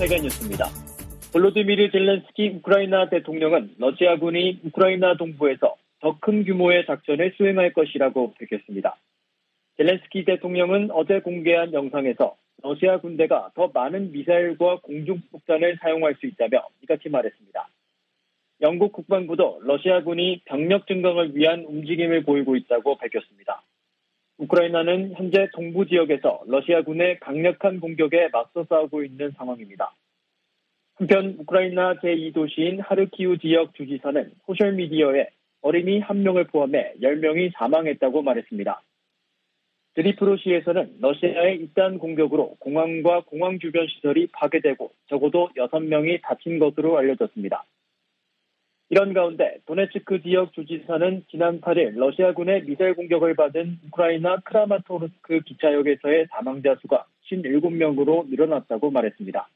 세계뉴스입니다. 볼로디미르 젤렌스키 우크라이나 대통령은 러시아군이 우크라이나 동부에서 더 큰 규모의 작전을 수행할 것이라고 밝혔습니다. 젤렌스키 대통령은 어제 공개한 영상에서 러시아 군대가 더 많은 미사일과 공중폭탄을 사용할 수 있다며 이같이 말했습니다. 영국 국방부도 러시아군이 병력 증강을 위한 움직임을 보이고 있다고 밝혔습니다. 우크라이나는 현재 동부 지역에서 러시아군의 강력한 공격에 맞서 싸우고 있는 상황입니다. 한편 우크라이나 제2도시인 하르키우 지역 주지사는 소셜미디어에 어린이 1명을 포함해 10명이 사망했다고 말했습니다. 드니프로시에서는 러시아의 잇단 공격으로 공항과 공항 주변 시설이 파괴되고 적어도 6명이 다친 것으로 알려졌습니다. 이런 가운데 도네츠크 지역 주지사는 지난 8일 러시아군의 미사일 공격을 받은 우크라이나 크라마토르스크 기차역에서의 사망자 수가 57명으로 늘어났다고 말했습니다.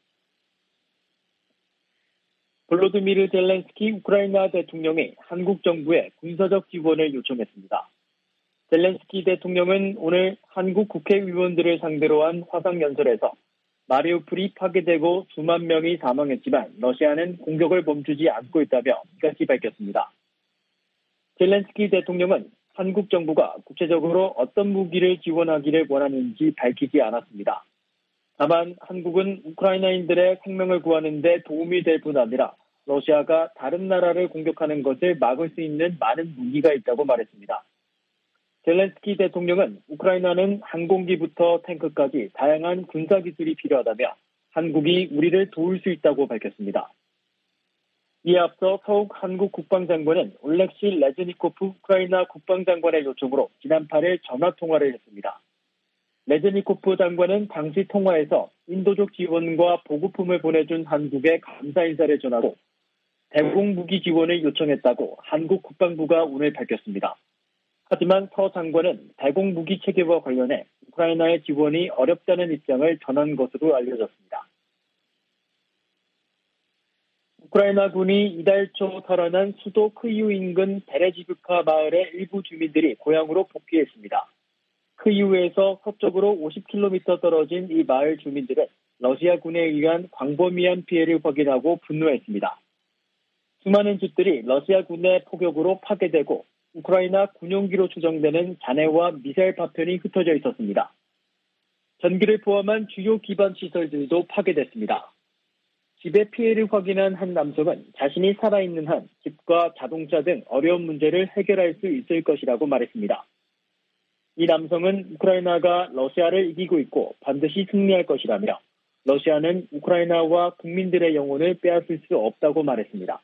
볼로디미르 젤렌스키 우크라이나 대통령이 한국 정부에 군사적 지원을 요청했습니다. 젤렌스키 대통령은 오늘 한국 국회의원들을 상대로 한 화상연설에서 마리우폴이 파괴되고 수만 명이 사망했지만 러시아는 공격을 멈추지 않고 있다며 이같이 밝혔습니다. 젤렌스키 대통령은 한국 정부가 구체적으로 어떤 무기를 지원하기를 원하는지 밝히지 않았습니다. 다만 한국은 우크라이나인들의 생명을 구하는 데 도움이 될 뿐 아니라 러시아가 다른 나라를 공격하는 것을 막을 수 있는 많은 무기가 있다고 말했습니다. 젤렌스키 대통령은 우크라이나는 항공기부터 탱크까지 다양한 군사기술이 필요하다며 한국이 우리를 도울 수 있다고 밝혔습니다. 이에 앞서 서욱 한국 국방장관은 올렉시 레즈니코프 우크라이나 국방장관의 요청으로 지난 8일 전화통화를 했습니다. 레즈니코프 장관은 당시 통화에서 인도적 지원과 보급품을 보내준 한국에 감사 인사를 전하고 대공 무기 지원을 요청했다고 한국 국방부가 오늘 밝혔습니다. 하지만 서 장관은 대공 무기 체계와 관련해 우크라이나의 지원이 어렵다는 입장을 전한 것으로 알려졌습니다. 우크라이나군이 이달 초 탈환한 수도 크이우 인근 베레지브카 마을의 일부 주민들이 고향으로 복귀했습니다. 크이우에서 서쪽으로 50km 떨어진 이 마을 주민들은 러시아군에 의한 광범위한 피해를 확인하고 분노했습니다. 수많은 집들이 러시아군의 포격으로 파괴되고 우크라이나 군용기로 추정되는 잔해와 미사일 파편이 흩어져 있었습니다. 전기를 포함한 주요 기반 시설들도 파괴됐습니다. 집의 피해를 확인한 한 남성은 자신이 살아있는 한 집과 자동차 등 어려운 문제를 해결할 수 있을 것이라고 말했습니다. 이 남성은 우크라이나가 러시아를 이기고 있고 반드시 승리할 것이라며 러시아는 우크라이나와 국민들의 영혼을 빼앗을 수 없다고 말했습니다.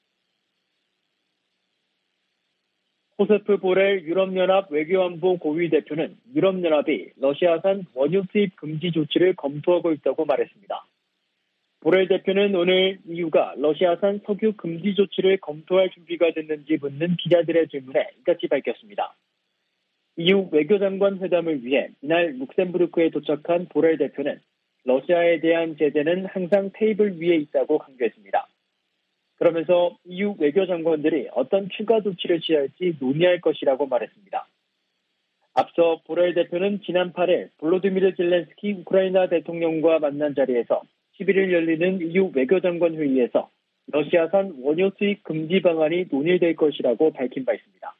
호세프 보렐 유럽연합 외교안보 고위 대표는 유럽연합이 러시아산 원유 수입 금지 조치를 검토하고 있다고 말했습니다. 보렐 대표는 오늘 EU가 러시아산 석유 금지 조치를 검토할 준비가 됐는지 묻는 기자들의 질문에 이같이 밝혔습니다. EU 외교장관 회담을 위해 이날 룩셈부르크에 도착한 보렐 대표는 러시아에 대한 제재는 항상 테이블 위에 있다고 강조했습니다. 그러면서 EU 외교장관들이 어떤 추가 조치를 취할지 논의할 것이라고 말했습니다. 앞서 보렐 대표는 지난 8일 볼로디미르 젤렌스키 우크라이나 대통령과 만난 자리에서 11일 열리는 EU 외교장관 회의에서 러시아산 원유 수입 금지 방안이 논의될 것이라고 밝힌 바 있습니다.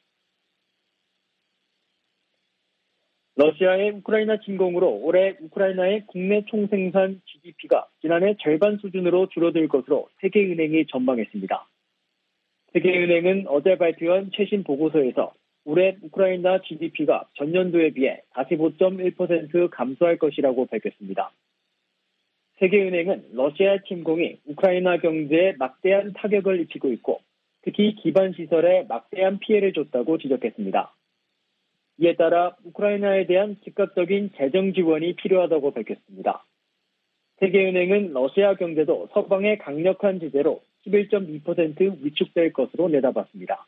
러시아의 우크라이나 침공으로 올해 우크라이나의 국내 총생산 GDP가 지난해 절반 수준으로 줄어들 것으로 세계은행이 전망했습니다. 세계은행은 어제 발표한 최신 보고서에서 올해 우크라이나 GDP가 전년도에 비해 45.1% 감소할 것이라고 밝혔습니다. 세계은행은 러시아 침공이 우크라이나 경제에 막대한 타격을 입히고 있고 특히 기반시설에 막대한 피해를 줬다고 지적했습니다. 이에 따라 우크라이나에 대한 즉각적인 재정 지원이 필요하다고 밝혔습니다. 세계은행은 러시아 경제도 서방의 강력한 제재로 11.2% 위축될 것으로 내다봤습니다.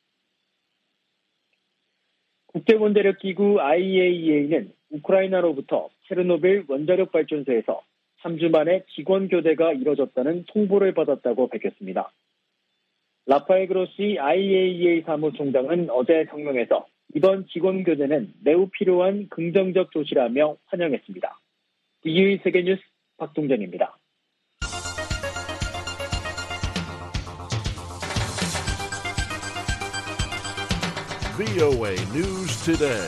국제원자력기구 IAEA는 우크라이나로부터 체르노빌 원자력 발전소에서 3주 만에 직원 교대가 이뤄졌다는 통보를 받았다고 밝혔습니다. 라파엘 그로시 IAEA 사무총장은 어제 성명에서 이번 직원 교대는 매우 필요한 긍정적 조치라며 환영했습니다. DU 세계뉴스 박동정입니다. VOA News Today.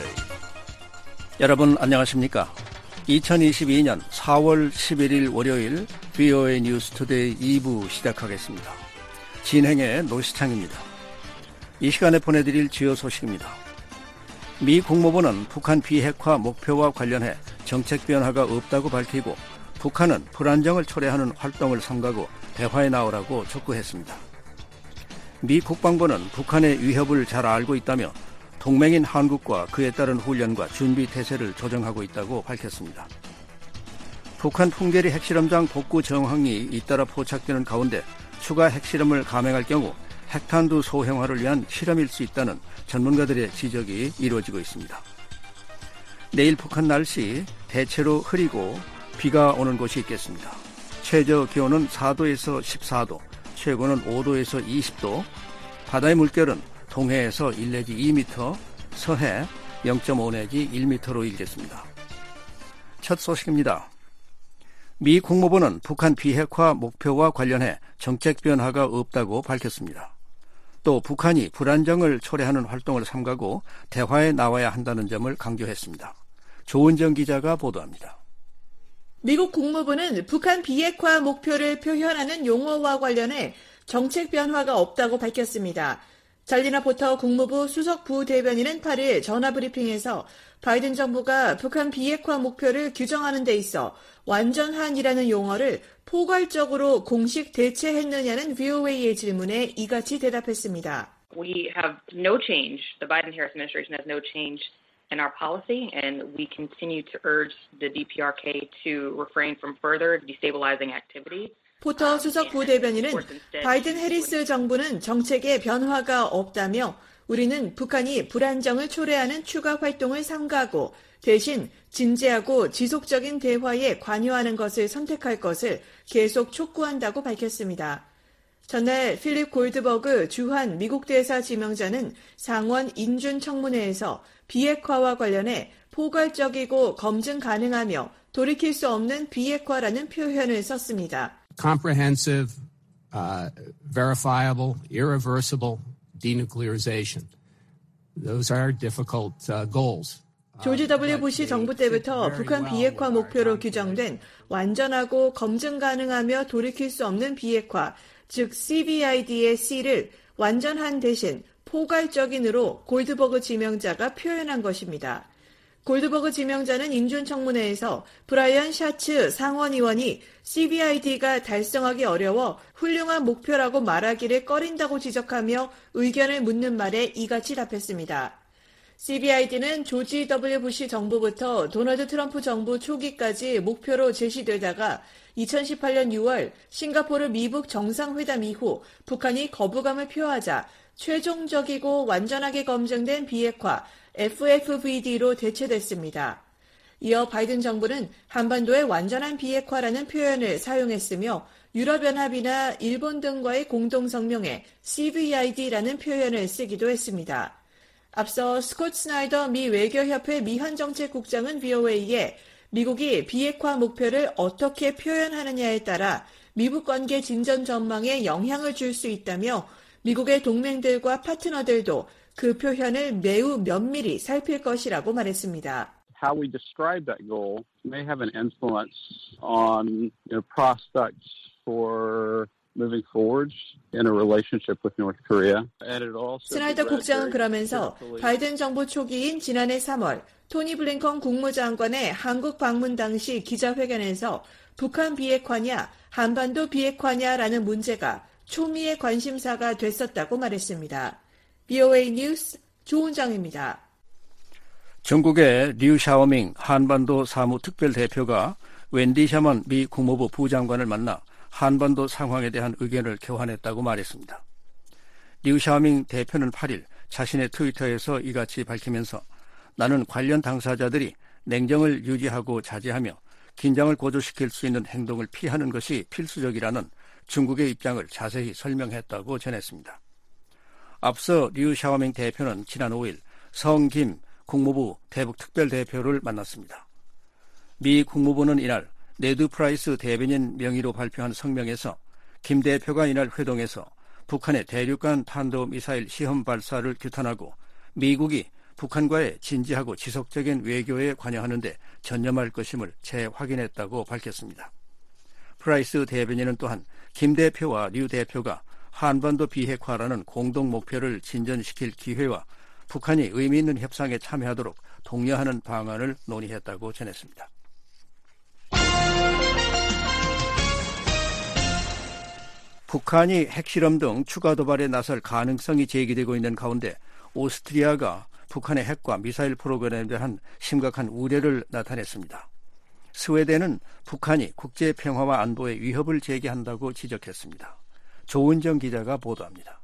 여러분 안녕하십니까? 2022년 4월 11일 월요일 VOA News Today 2부 시작하겠습니다. 진행의 노시창입니다. 이 시간에 보내드릴 주요 소식입니다. 미 국무부는 북한 비핵화 목표와 관련해 정책 변화가 없다고 밝히고 북한은 불안정을 초래하는 활동을 삼가고 대화에 나오라고 촉구했습니다. 미 국방부는 북한의 위협을 잘 알고 있다며 동맹인 한국과 그에 따른 훈련과 준비 태세를 조정하고 있다고 밝혔습니다. 북한 풍계리 핵실험장 복구 정황이 잇따라 포착되는 가운데 추가 핵실험을 감행할 경우 핵탄두 소형화를 위한 실험일 수 있다는 전문가들의 지적이 이루어지고 있습니다. 내일 북한 날씨 대체로 흐리고 비가 오는 곳이 있겠습니다. 최저 기온은 4도에서 14도, 최고는 5도에서 20도, 바다의 물결은 동해에서 1 내지 2m, 서해 0.5 내지 1m로 일겠습니다. 첫 소식입니다. 미 국무부는 북한 비핵화 목표와 관련해 정책 변화가 없다고 밝혔습니다. 또 북한이 불안정을 초래하는 활동을 삼가고 대화에 나와야 한다는 점을 강조했습니다. 조은정 기자가 보도합니다. 미국 국무부는 북한 비핵화 목표를 표현하는 용어와 관련해 정책 변화가 없다고 밝혔습니다. 잘리나 포터 국무부 수석 부대변인은 8일 전화브리핑에서 바이든 정부가 북한 비핵화 목표를 규정하는 데 있어 완전한이라는 용어를 포괄적으로 공식 대체했느냐는 VOA의 질문에 이같이 대답했습니다. We have no change. The Biden-Harris administration has no change in our policy, and we continue to urge the DPRK to refrain from further destabilizing activity. 포터 수석 부대변인은 바이든 해리스 정부는 정책에 변화가 없다며 우리는 북한이 불안정을 초래하는 추가 활동을 삼가고 대신 진지하고 지속적인 대화에 관여하는 것을 선택할 것을 계속 촉구한다고 밝혔습니다. 전날 필립 골드버그 주한 미국 대사 지명자는 상원 인준청문회에서 비핵화와 관련해 포괄적이고 검증 가능하며 돌이킬 수 없는 비핵화라는 표현을 썼습니다. Comprehensive, verifiable, irreversible denuclearization. Those are difficult goals. 조지 W. 부시 정부 때부터 북한 비핵화 목표로 규정된 완전하고 검증 가능하며 돌이킬 수 없는 비핵화, 즉 CBID의 C를 완전한 대신 포괄적인으로 골드버그 지명자가 표현한 것입니다. 골드버그 지명자는 인준청문회에서 브라이언 샤츠 상원의원이 CBID가 달성하기 어려워 훌륭한 목표라고 말하기를 꺼린다고 지적하며 의견을 묻는 말에 이같이 답했습니다. CBID는 조지 W. 부시 정부부터 도널드 트럼프 정부 초기까지 목표로 제시되다가 2018년 6월 싱가포르 미북 정상회담 이후 북한이 거부감을 표하자 최종적이고 완전하게 검증된 비핵화 FFVD로 대체됐습니다. 이어 바이든 정부는 한반도의 완전한 비핵화라는 표현을 사용했으며 유럽연합이나 일본 등과의 공동성명에 CVID라는 표현을 쓰기도 했습니다. 앞서 스콧 스나이더 미 외교협회 미한정책국장은 VOA에 미국이 비핵화 목표를 어떻게 표현하느냐에 따라 미북 관계 진전 전망에 영향을 줄 수 있다며 미국의 동맹들과 파트너들도 그 표현을 매우 면밀히 살필 것이라고 말했습니다. How we describe that goal may have an influence on prospects for moving forward in a relationship with North Korea. 스나이더 국장은 그러면서 바이든 정부 초기인 지난해 3월 토니 블링컨 국무장관의 한국 방문 당시 기자회견에서 북한 비핵화냐 한반도 비핵화냐라는 문제가 초미의 관심사가 됐었다고 말했습니다. VOA 뉴스 조은정입니다. 중국의 류 샤오밍 한반도 사무특별대표가 웬디 샤먼 미 국무부 부장관을 만나 한반도 상황에 대한 의견을 교환했다고 말했습니다. 류 샤오밍 대표는 8일 자신의 트위터에서 이같이 밝히면서 나는 관련 당사자들이 냉정을 유지하고 자제하며 긴장을 고조시킬 수 있는 행동을 피하는 것이 필수적이라는 중국의 입장을 자세히 설명했다고 전했습니다. 앞서 류 샤오밍 대표는 지난 5일 성김 국무부 대북특별대표를 만났습니다. 미 국무부는 이날 네드 프라이스 대변인 명의로 발표한 성명에서 김 대표가 이날 회동에서 북한의 대륙간 탄도미사일 시험 발사를 규탄하고 미국이 북한과의 진지하고 지속적인 외교에 관여하는 데 전념할 것임을 재확인했다고 밝혔습니다. 프라이스 대변인은 또한 김 대표와 류 대표가 한반도 비핵화라는 공동 목표를 진전시킬 기회와 북한이 의미 있는 협상에 참여하도록 독려하는 방안을 논의했다고 전했습니다. 북한이 핵실험 등 추가 도발에 나설 가능성이 제기되고 있는 가운데 오스트리아가 북한의 핵과 미사일 프로그램에 대한 심각한 우려를 나타냈습니다. 스웨덴은 북한이 국제 평화와 안보에 위협을 제기한다고 지적했습니다. 조은정 기자가 보도합니다.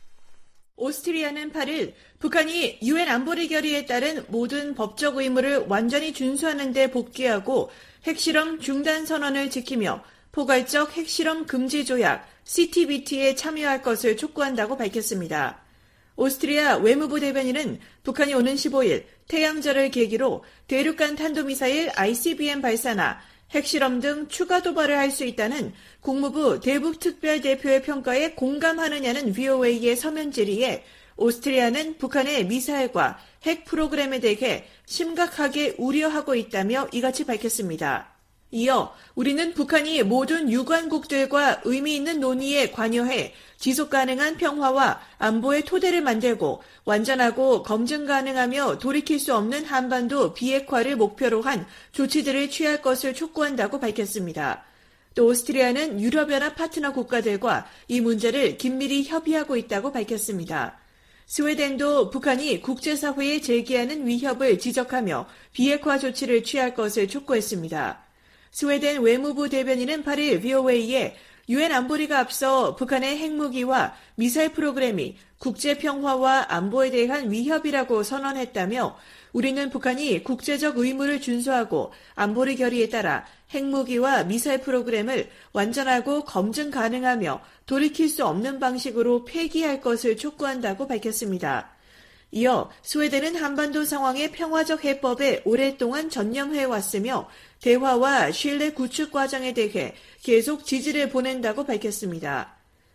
오스트리아는 8일 북한이 유엔 안보리 결의에 따른 모든 법적 의무를 완전히 준수하는 데 복귀하고 핵실험 중단 선언을 지키며 포괄적 핵실험 금지 조약 CTBT에 참여할 것을 촉구한다고 밝혔습니다. 오스트리아 외무부 대변인은 북한이 오는 15일 태양절을 계기로 대륙간 탄도미사일 ICBM 발사나 핵실험 등 추가 도발을 할 수 있다는 국무부 대북특별대표의 평가에 공감하느냐는 VOA의 서면 질의에 오스트리아는 북한의 미사일과 핵 프로그램에 대해 심각하게 우려하고 있다며 이같이 밝혔습니다. 이어 우리는 북한이 모든 유관국들과 의미 있는 논의에 관여해 지속 가능한 평화와 안보의 토대를 만들고 완전하고 검증 가능하며 돌이킬 수 없는 한반도 비핵화를 목표로 한 조치들을 취할 것을 촉구한다고 밝혔습니다. 또 오스트리아는 유럽연합 파트너 국가들과 이 문제를 긴밀히 협의하고 있다고 밝혔습니다. 스웨덴도 북한이 국제사회에 제기하는 위협을 지적하며 비핵화 조치를 취할 것을 촉구했습니다. 스웨덴 외무부 대변인은 8일 VOA에 유엔 안보리가 앞서 북한의 핵무기와 미사일 프로그램이 국제 평화와 안보에 대한 위협이라고 선언했다며 우리는 북한이 국제적 의무를 준수하고 안보리 결의에 따라 핵무기와 미사일 프로그램을 완전하고 검증 가능하며 돌이킬 수 없는 방식으로 폐기할 것을 촉구한다고 밝혔습니다. 이어 스웨덴은 한반도 상황의 평화적 해법에 오랫동안 전념해 왔으며 대화와 신뢰 구축 과정에 대해 계속 지지를 보낸다고 밝혔습니다.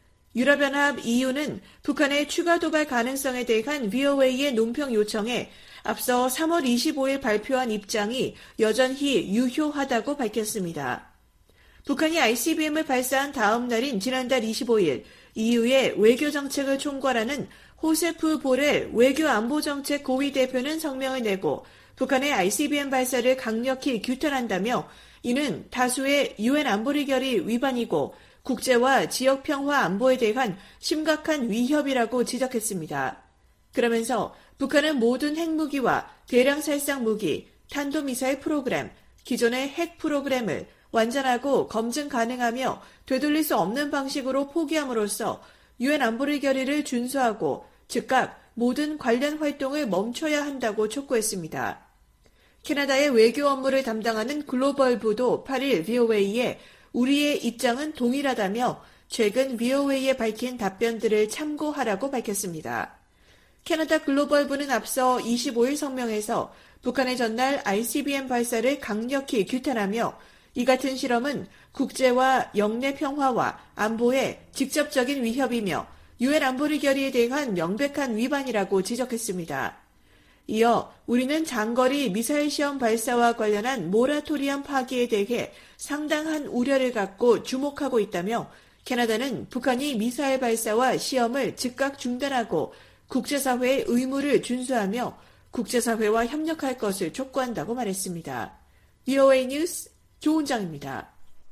유럽연합 EU는 북한의 추가 도발 가능성에 대한 VOA의 논평 요청에 앞서 3월 25일 발표한 입장이 여전히 유효하다고 밝혔습니다. 북한이 ICBM을 발사한 다음 날인 지난달 25일 EU의 외교정책을 총괄하는 호세프 보렐 외교안보정책 고위 대표는 성명을 내고 북한의 ICBM 발사를 강력히 규탄한다며 이는 다수의 유엔 안보리 결의 위반이고 국제와 지역 평화 안보에 대한 심각한 위협이라고 지적했습니다. 그러면서 북한은 모든 핵무기와 대량 살상 무기, 탄도미사일 프로그램, 기존의 핵 프로그램을 완전하고 검증 가능하며 되돌릴 수 없는 방식으로 포기함으로써 유엔 안보리 결의를 준수하고 즉각 모든 관련 활동을 멈춰야 한다고 촉구했습니다. 캐나다의 외교 업무를 담당하는 글로벌 부도 8일 VOA에 우리의 입장은 동일하다며 최근 VOA에 밝힌 답변들을 참고하라고 밝혔습니다. 캐나다 글로벌부는 앞서 25일 성명에서 북한의 전날 ICBM 발사를 강력히 규탄하며 이 같은 실험은 국제와 영내 평화와 안보에 직접적인 위협이며 유엔 안보리 결의에 대한 명백한 위반이라고 지적했습니다. 이어 우리는 장거리 미사일 시험 발사와 관련한 모라토리엄 파기에 대해 상당한 우려를 갖고 주목하고 있다며 캐나다는 북한이 미사일 발사와 시험을 즉각 중단하고 국제사회의 의무를 준수하며 국제사회와 협력할 것을 촉구한다고 말했습니다. VOA 뉴스 조은정입니다.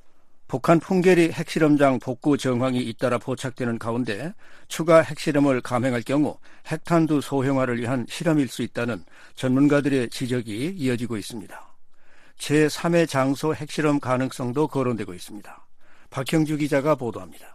북한 풍계리 핵실험장 복구 정황이 잇따라 포착되는 가운데 추가 핵실험을 감행할 경우 핵탄두 소형화를 위한 실험일 수 있다는 전문가들의 지적이 이어지고 있습니다. 제3의 장소 핵실험 가능성도 거론되고 있습니다. 박형주 기자가 보도합니다.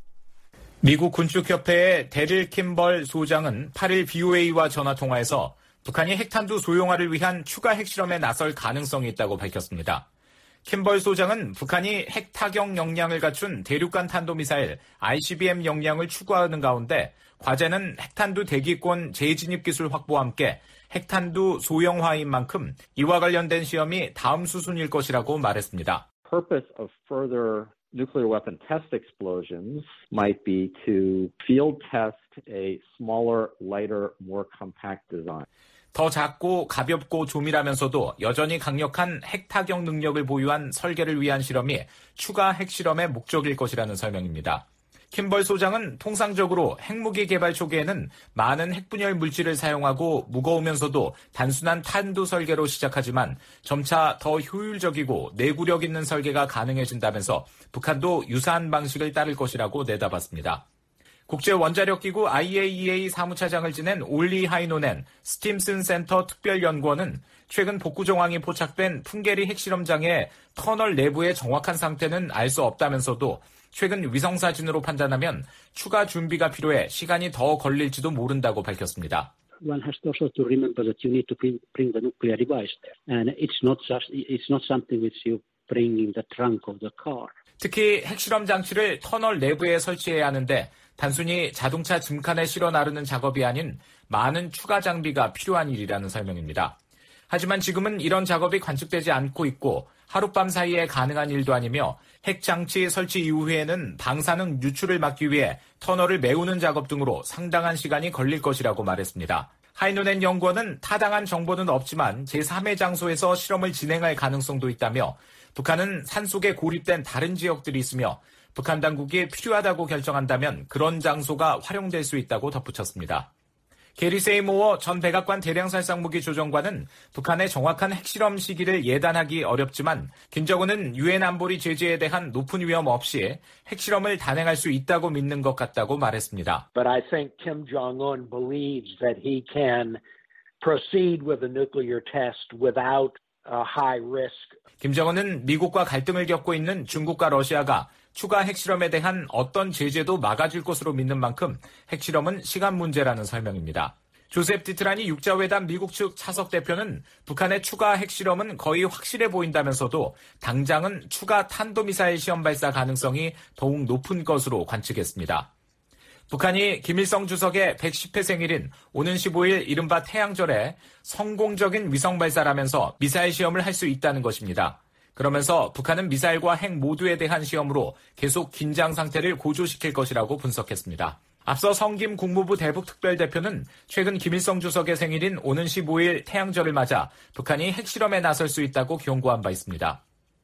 미국 군축협회의 데릴 킴벌 소장은 8일 VOA와 전화통화에서 북한이 핵탄두 소형화를 위한 추가 핵실험에 나설 가능성이 있다고 밝혔습니다. 킴벌 소장은 북한이 핵 타격 역량을 갖춘 대륙간 탄도미사일 ICBM 역량을 추구하는 가운데 과제는 핵탄두 대기권 재진입 기술 확보와 함께 핵탄두 소형화인 만큼 이와 관련된 시험이 다음 수순일 것이라고 말했습니다. purpose of further nuclear weapon test explosions might be to field test a smaller, lighter, more compact design. 더 작고 가볍고 조밀하면서도 여전히 강력한 핵타격 능력을 보유한 설계를 위한 실험이 추가 핵실험의 목적일 것이라는 설명입니다. 킴벌 소장은 통상적으로 핵무기 개발 초기에는 많은 핵분열 물질을 사용하고 무거우면서도 단순한 탄두 설계로 시작하지만 점차 더 효율적이고 내구력 있는 설계가 가능해진다면서 북한도 유사한 방식을 따를 것이라고 내다봤습니다. 국제원자력기구 IAEA 사무차장을 지낸 올리 하이노넨 스팀슨 센터 특별연구원은 최근 복구 정황이 포착된 풍계리 핵실험장의 터널 내부의 정확한 상태는 알 수 없다면서도 최근 위성사진으로 판단하면 추가 준비가 필요해 시간이 더 걸릴지도 모른다고 밝혔습니다. One has also to remember that you need to bring the nuclear device there. And it's not something which you bring in the trunk of the car. 특히 핵실험 장치를 터널 내부에 설치해야 하는데 단순히 자동차 짐칸에 실어 나르는 작업이 아닌 많은 추가 장비가 필요한 일이라는 설명입니다. 하지만 지금은 이런 작업이 관측되지 않고 있고 하룻밤 사이에 가능한 일도 아니며 핵장치 설치 이후에는 방사능 유출을 막기 위해 터널을 메우는 작업 등으로 상당한 시간이 걸릴 것이라고 말했습니다. 하이노넨 연구원은 타당한 정보는 없지만 제3의 장소에서 실험을 진행할 가능성도 있다며 북한은 산속에 고립된 다른 지역들이 있으며 북한 당국이 필요하다고 결정한다면 그런 장소가 활용될 수 있다고 덧붙였습니다. 게리 세이모어 전 백악관 대량살상무기 조정관은 북한의 정확한 핵실험 시기를 예단하기 어렵지만 김정은은 유엔 안보리 제재에 대한 높은 위험 없이 핵실험을 단행할 수 있다고 믿는 것 같다고 말했습니다. But I think Kim Jong-un believes that he can proceed with a nuclear test without a high risk. 김정은은 미국과 갈등을 겪고 있는 중국과 러시아가 추가 핵실험에 대한 어떤 제재도 막아줄 것으로 믿는 만큼 핵실험은 시간 문제라는 설명입니다. 조셉 디트라니 육자회담 미국 측 차석 대표는 북한의 추가 핵실험은 거의 확실해 보인다면서도 당장은 추가 탄도미사일 시험 발사 가능성이 더욱 높은 것으로 관측했습니다. 북한이 김일성 주석의 110회 생일인 오는 15일 이른바 태양절에 성공적인 위성 발사라면서 미사일 시험을 할 수 있다는 것입니다. 그러면서 북한은 미사일과 핵 모두에 대한 시험으로 계속 긴장 상태를 고조시킬 것이라고 분석했습니다. 앞서 성김 국무부 대북특별대표는 최근 김일성 주석의 생일인 오는 15일 태양절을 맞아 북한이 핵실험에 나설 수 있다고 경고한 바 있습니다.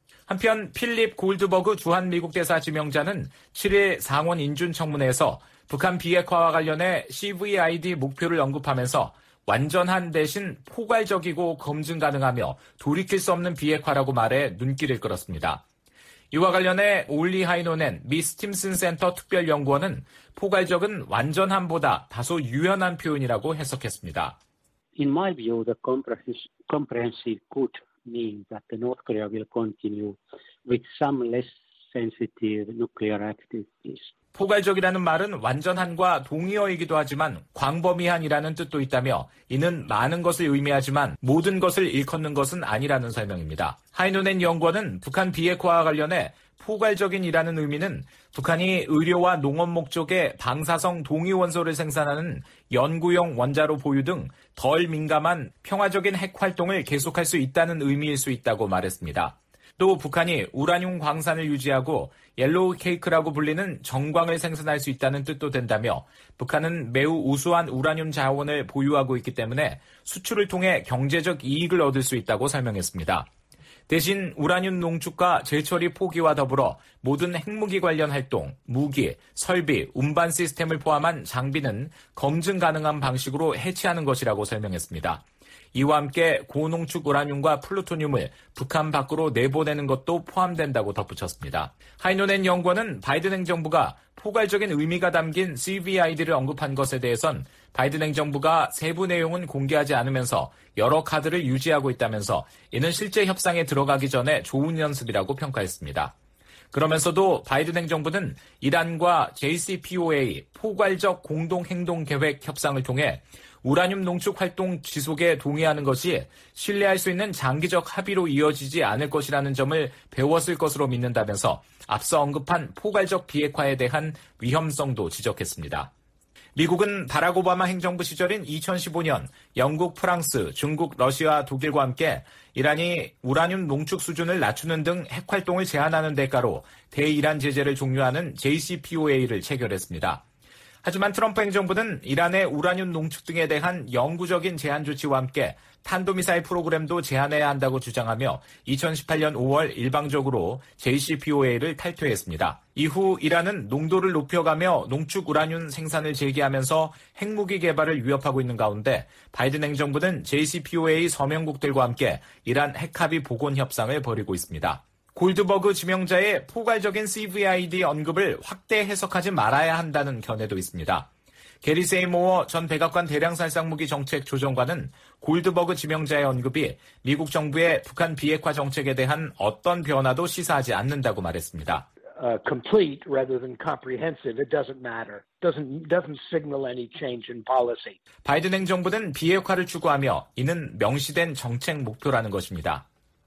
한편 필립 골드버그 주한미국 대사 지명자는 7일 상원 인준청문회에서 북한 비핵화와 관련해 CVID 목표를 언급하면서 완전한 대신 포괄적이고 검증 가능하며 돌이킬 수 없는 비핵화라고 말해 눈길을 끌었습니다. 이와 관련해 올리 하이노넨 미 스팀슨 센터 특별연구원은 포괄적은 완전함보다 다소 유연한 표현이라고 해석했습니다. In my view, the comprehensive could mean that the North Korea will continue with some less sensitive nuclear activities. 포괄적이라는 말은 완전한과 동의어이기도 하지만 광범위한이라는 뜻도 있다며 이는 많은 것을 의미하지만 모든 것을 일컫는 것은 아니라는 설명입니다. 하이노넨 연구원은 북한 비핵화와 관련해 포괄적인이라는 의미는 북한이 의료와 농업 목적의 방사성 동위원소를 생산하는 연구용 원자로 보유 등 덜 민감한 평화적인 핵 활동을 계속할 수 있다는 의미일 수 있다고 말했습니다. 또 북한이 우라늄 광산을 유지하고 옐로우 케이크라고 불리는 정광을 생산할 수 있다는 뜻도 된다며 북한은 매우 우수한 우라늄 자원을 보유하고 있기 때문에 수출을 통해 경제적 이익을 얻을 수 있다고 설명했습니다. 대신 우라늄 농축과 재처리 포기와 더불어 모든 핵무기 관련 활동, 무기, 설비, 운반 시스템을 포함한 장비는 검증 가능한 방식으로 해치하는 것이라고 설명했습니다. 이와 함께 고농축 우라늄과 플루토늄을 북한 밖으로 내보내는 것도 포함된다고 덧붙였습니다. 하이노넨 연구원은 바이든 행정부가 포괄적인 의미가 담긴 CVID를 언급한 것에 대해선 바이든 행정부가 세부 내용은 공개하지 않으면서 여러 카드를 유지하고 있다면서 이는 실제 협상에 들어가기 전에 좋은 연습이라고 평가했습니다. 그러면서도 바이든 행정부는 이란과 JCPOA 포괄적 공동행동계획 협상을 통해 우라늄 농축 활동 지속에 동의하는 것이 신뢰할 수 있는 장기적 합의로 이어지지 않을 것이라는 점을 배웠을 것으로 믿는다면서 앞서 언급한 포괄적 비핵화에 대한 위험성도 지적했습니다. 미국은 바락 오바마 행정부 시절인 2015년 영국, 프랑스, 중국, 러시아, 독일과 함께 이란이 우라늄 농축 수준을 낮추는 등 핵활동을 제한하는 대가로 대이란 제재를 종료하는 JCPOA를 체결했습니다. 하지만 트럼프 행정부는 이란의 우라늄 농축 등에 대한 영구적인 제한 조치와 함께 탄도미사일 프로그램도 제한해야 한다고 주장하며 2018년 5월 일방적으로 JCPOA를 탈퇴했습니다. 이후 이란은 농도를 높여가며 농축 우라늄 생산을 재개하면서 핵무기 개발을 위협하고 있는 가운데 바이든 행정부는 JCPOA 서명국들과 함께 이란 핵합의 복원 협상을 벌이고 있습니다. 골드버그 지명자의 포괄적인 CVID 언급을 확대 해석하지 말아야 한다는 견해도 있습니다. 게리 세이모어 전 백악관 대량살상무기 정책 조정관은 골드버그 지명자의 언급이 미국 정부의 북한 비핵화 정책에 대한 어떤 변화도 시사하지 않는다고 말했습니다. Complete rather than comprehensive, it doesn't matter. Doesn't signal any change in policy. 바이든 행정부는 비핵화를 추구하며 이는 명시된 정책 목표라는 것입니다.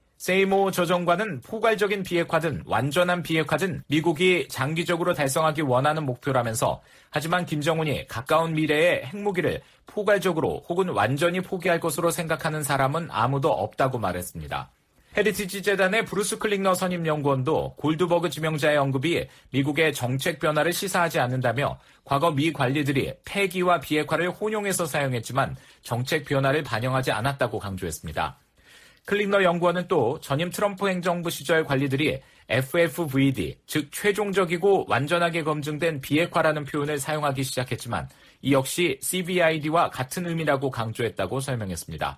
세이모 조정관은 포괄적인 비핵화든 완전한 비핵화든 미국이 장기적으로 달성하기 원하는 목표라면서 하지만 김정은이 가까운 미래에 핵무기를 포괄적으로 혹은 완전히 포기할 것으로 생각하는 사람은 아무도 없다고 말했습니다. 헤리티지 재단의 브루스 클링너 선임연구원도 골드버그 지명자의 언급이 미국의 정책 변화를 시사하지 않는다며 과거 미 관리들이 폐기와 비핵화를 혼용해서 사용했지만 정책 변화를 반영하지 않았다고 강조했습니다. 클링너 연구원은 또 전임 트럼프 행정부 시절 관리들이 FFVD, 즉 최종적이고 완전하게 검증된 비핵화라는 표현을 사용하기 시작했지만 이 역시 CVID와 같은 의미라고 강조했다고 설명했습니다.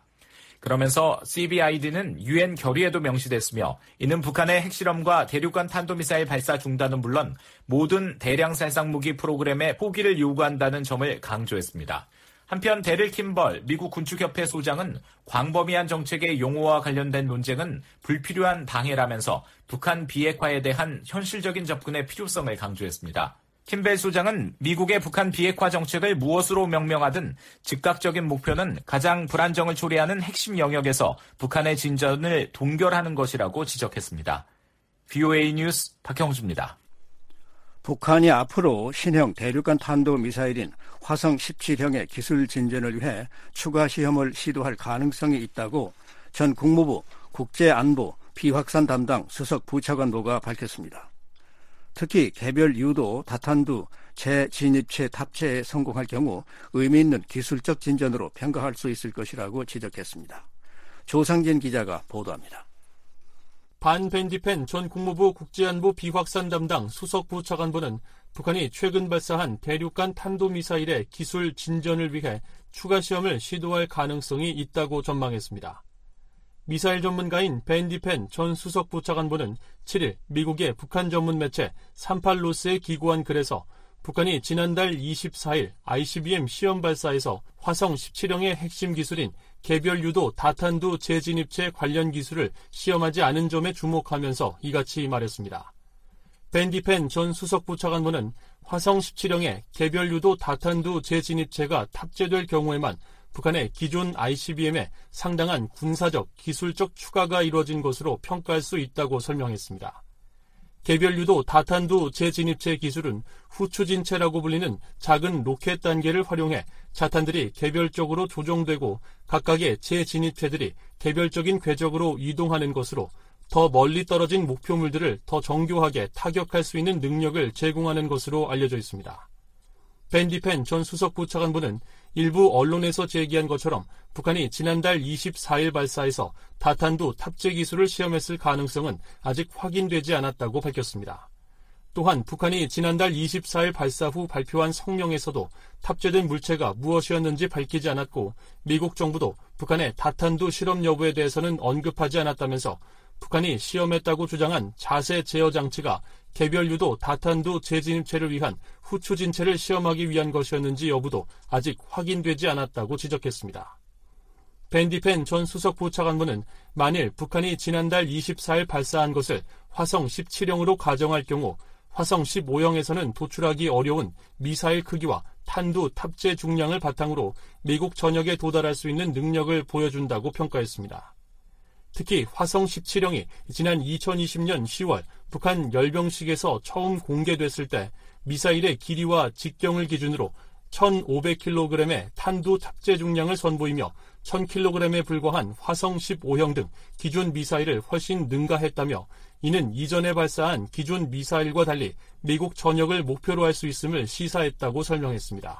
그러면서 CVID는 UN 결의에도 명시됐으며 이는 북한의 핵실험과 대륙간 탄도미사일 발사 중단은 물론 모든 대량살상무기 프로그램의 포기를 요구한다는 점을 강조했습니다. 한편 데릴 킴벌 미국 군축협회 소장은 광범위한 정책의 용어와 관련된 논쟁은 불필요한 방해라면서 북한 비핵화에 대한 현실적인 접근의 필요성을 강조했습니다. 킴벨 소장은 미국의 북한 비핵화 정책을 무엇으로 명명하든 즉각적인 목표는 가장 불안정을 초래하는 핵심 영역에서 북한의 진전을 동결하는 것이라고 지적했습니다. VOA 뉴스 박형주입니다. 북한이 앞으로 신형 대륙간 탄도미사일인 화성 17형의 기술 진전을 위해 추가 시험을 시도할 가능성이 있다고 전 국무부 국제안보 비확산 담당 수석 부차관보가 밝혔습니다. 특히 개별 유도 다탄두 재진입체 탑재에 성공할 경우 의미 있는 기술적 진전으로 평가할 수 있을 것이라고 지적했습니다. 조상진 기자가 보도합니다. 반 벤디펜 전 국무부 국제안보 비확산 담당 수석 부차관보는 북한이 최근 발사한 대륙간 탄도미사일의 기술 진전을 위해 추가 시험을 시도할 가능성이 있다고 전망했습니다. 미사일 전문가인 벤디펜 전 수석 부차관보는 7일 미국의 북한 전문 매체 38로스에 기고한 글에서 북한이 지난달 24일 ICBM 시험 발사에서 화성 17형의 핵심 기술인 개별 유도 다탄두 재진입체 관련 기술을 시험하지 않은 점에 주목하면서 이같이 말했습니다. 벤디펜 전 수석부 차관보는 화성 17형의 개별 유도 다탄두 재진입체가 탑재될 경우에만 북한의 기존 ICBM에 상당한 군사적, 기술적 추가가 이루어진 것으로 평가할 수 있다고 설명했습니다. 개별 유도 다탄두 재진입체 기술은 후추진체라고 불리는 작은 로켓 단계를 활용해 자탄들이 개별적으로 조종되고 각각의 재진입체들이 개별적인 궤적으로 이동하는 것으로 더 멀리 떨어진 목표물들을 더 정교하게 타격할 수 있는 능력을 제공하는 것으로 알려져 있습니다. 벤디펜 전 수석부 차관보는 일부 언론에서 제기한 것처럼 북한이 지난달 24일 발사해서 다탄두 탑재 기술을 시험했을 가능성은 아직 확인되지 않았다고 밝혔습니다. 또한 북한이 지난달 24일 발사 후 발표한 성명에서도 탑재된 물체가 무엇이었는지 밝히지 않았고 미국 정부도 북한의 다탄두 실험 여부에 대해서는 언급하지 않았다면서 북한이 시험했다고 주장한 자세 제어 장치가 개별 유도 다탄두 재진입체를 위한 후추진체를 시험하기 위한 것이었는지 여부도 아직 확인되지 않았다고 지적했습니다. 벤디펜 전 수석부 차관보는 만일 북한이 지난달 24일 발사한 것을 화성 17형으로 가정할 경우 화성 15형에서는 도출하기 어려운 미사일 크기와 탄두 탑재 중량을 바탕으로 미국 전역에 도달할 수 있는 능력을 보여준다고 평가했습니다. 특히 화성 17형이 지난 2020년 10월 북한 열병식에서 처음 공개됐을 때 미사일의 길이와 직경을 기준으로 1,500kg의 탄두 탑재 중량을 선보이며 1,000kg에 불과한 화성 15형 등 기존 미사일을 훨씬 능가했다며 이는 이전에 발사한 기존 미사일과 달리 미국 전역을 목표로 할 수 있음을 시사했다고 설명했습니다.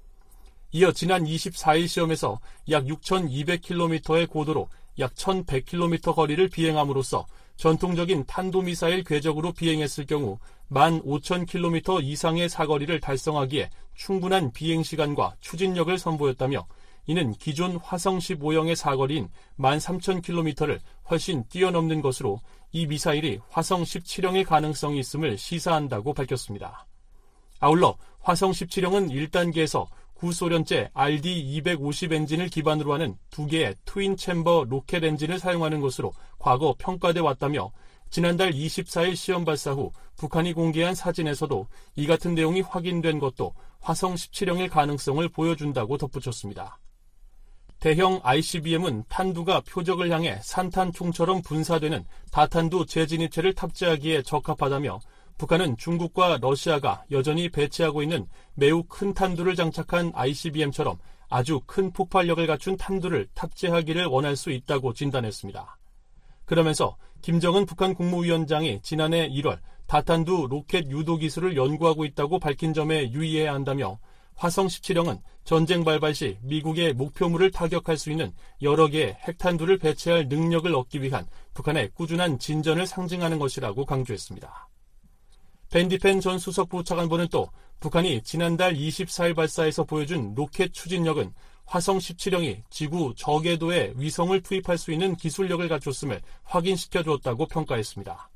이어 지난 24일 시험에서 약 6,200km의 고도로 약 1,100km 거리를 비행함으로써 전통적인 탄도미사일 궤적으로 비행했을 경우 15,000km 이상의 사거리를 달성하기에 충분한 비행시간과 추진력을 선보였다며 이는 기존 화성 15형의 사거리인 13,000km를 훨씬 뛰어넘는 것으로 이 미사일이 화성 17형의 가능성이 있음을 시사한다고 밝혔습니다. 아울러 화성 17형은 1단계에서 구소련제 RD-250 엔진을 기반으로 하는 2개의 트윈 챔버 로켓 엔진을 사용하는 것으로 과거 평가돼 왔다며 지난달 24일 시험 발사 후 북한이 공개한 사진에서도 이 같은 내용이 확인된 것도 화성 17형의 가능성을 보여준다고 덧붙였습니다. 대형 ICBM은 탄두가 표적을 향해 산탄총처럼 분사되는 다탄두 재진입체를 탑재하기에 적합하다며 북한은 중국과 러시아가 여전히 배치하고 있는 매우 큰 탄두를 장착한 ICBM처럼 아주 큰 폭발력을 갖춘 탄두를 탑재하기를 원할 수 있다고 진단했습니다. 그러면서 김정은 북한 국무위원장이 지난해 1월 다탄두 로켓 유도 기술을 연구하고 있다고 밝힌 점에 유의해야 한다며 화성 17형은 전쟁 발발 시 미국의 목표물을 타격할 수 있는 여러 개의 핵탄두를 배치할 능력을 얻기 위한 북한의 꾸준한 진전을 상징하는 것이라고 강조했습니다. 밴디펜 전 수석부 차관보는 또 북한이 지난달 24일 발사에서 보여준 로켓 추진력은 화성 17형이 지구 저궤도에 위성을 투입할 수 있는 기술력을 갖췄음을 확인시켜 주었다고 평가했습니다.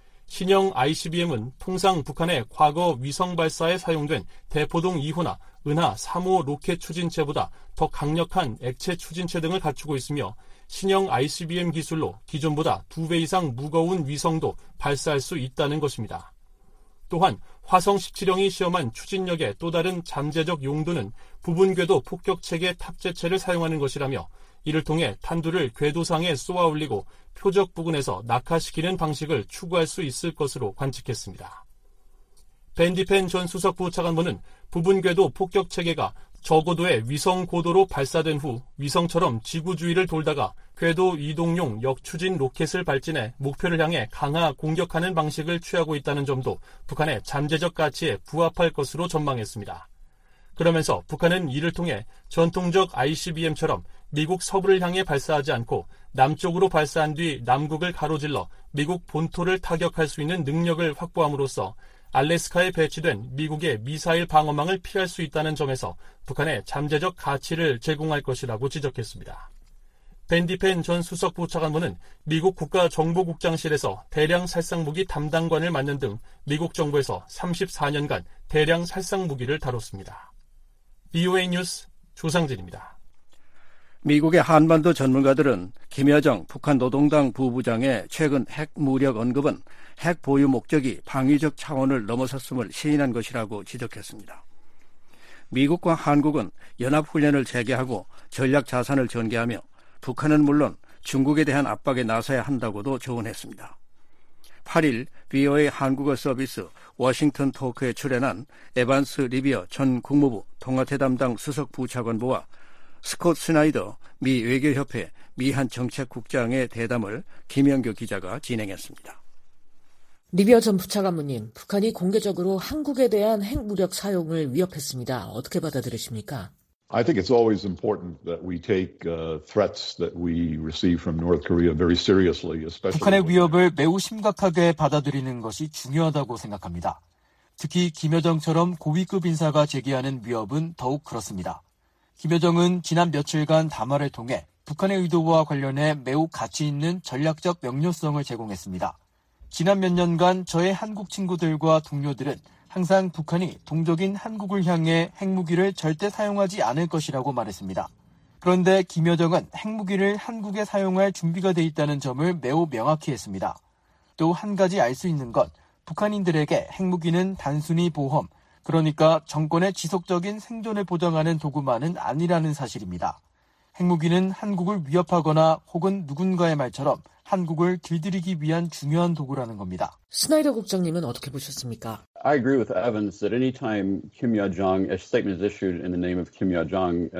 신형 ICBM은 통상 북한의 과거 위성 발사에 사용된 대포동 2호나 은하 3호 로켓 추진체보다 더 강력한 액체 추진체 등을 갖추고 있으며 신형 ICBM 기술로 기존보다 2배 이상 무거운 위성도 발사할 수 있다는 것입니다. 또한 화성 17형이 시험한 추진력의 또 다른 잠재적 용도는 부분 궤도 폭격체계 탑재체를 사용하는 것이라며 이를 통해 탄두를 궤도상에 쏘아 올리고 표적 부근에서 낙하시키는 방식을 추구할 수 있을 것으로 관측했습니다. 밴디펜 전 수석부 차관보는 부분 궤도 폭격체계가 저고도의 위성 고도로 발사된 후 위성처럼 지구 주위를 돌다가 궤도 이동용 역추진 로켓을 발진해 목표를 향해 강화 공격하는 방식을 취하고 있다는 점도 북한의 잠재적 가치에 부합할 것으로 전망했습니다. 그러면서 북한은 이를 통해 전통적 ICBM처럼 미국 서부를 향해 발사하지 않고 남쪽으로 발사한 뒤 남극을 가로질러 미국 본토를 타격할 수 있는 능력을 확보함으로써 알래스카에 배치된 미국의 미사일 방어망을 피할 수 있다는 점에서 북한의 잠재적 가치를 제공할 것이라고 지적했습니다. 밴디펜 전 수석부 차관보는 미국 국가정보국장실에서 대량 살상무기 담당관을 맡는 등 미국 정부에서 34년간 대량 살상무기를 다뤘습니다. VOA 뉴스 조상진입니다. 미국의 한반도 전문가들은 김여정 북한 노동당 부부장의 최근 핵 무력 언급은 핵 보유 목적이 방위적 차원을 넘어섰음을 시인한 것이라고 지적했습니다. 미국과 한국은 연합훈련을 재개하고 전략 자산을 전개하며 북한은 물론 중국에 대한 압박에 나서야 한다고도 조언했습니다. 8일 VOA 한국어 서비스 워싱턴 토크에 출연한 에반스 리비어 전 국무부 통화태 담당 수석 부차관보와 스콧 스나이더 미 외교협회 미한 정책국장의 대담을 김영교 기자가 진행했습니다. 리비어 전 부차관무님, 북한이 공개적으로 한국에 대한 핵무력 사용을 위협했습니다. 어떻게 받아들이십니까? I think it's always important that we take threats that we receive from North Korea very seriously, especially 북한의 위협을 매우 심각하게 받아들이는 것이 중요하다고 생각합니다. 특히 김여정처럼 고위급 인사가 제기하는 위협은 더욱 그렇습니다. 김여정은 지난 며칠간 담화를 통해 북한의 의도와 관련해 매우 가치 있는 전략적 명료성을 제공했습니다. 지난 몇 년간 저의 한국 친구들과 동료들은 항상 북한이 동족인 한국을 향해 핵무기를 절대 사용하지 않을 것이라고 말했습니다. 그런데 김여정은 핵무기를 한국에 사용할 준비가 돼 있다는 점을 매우 명확히 했습니다. 또 한 가지 알 수 있는 건 북한인들에게 핵무기는 단순히 보험, 그러니까 정권의 지속적인 생존을 보장하는 도구만은 아니라는 사실입니다. 핵무기는 한국을 위협하거나 혹은 누군가의 말처럼 한국을 길들이기 위한 중요한 도구라는 겁니다. 스나이더 국장님은 어떻게 보셨습니까? I agree with Evans that any time Kim Yo-jong, a statement is issued in the name of Kim Yo-jong,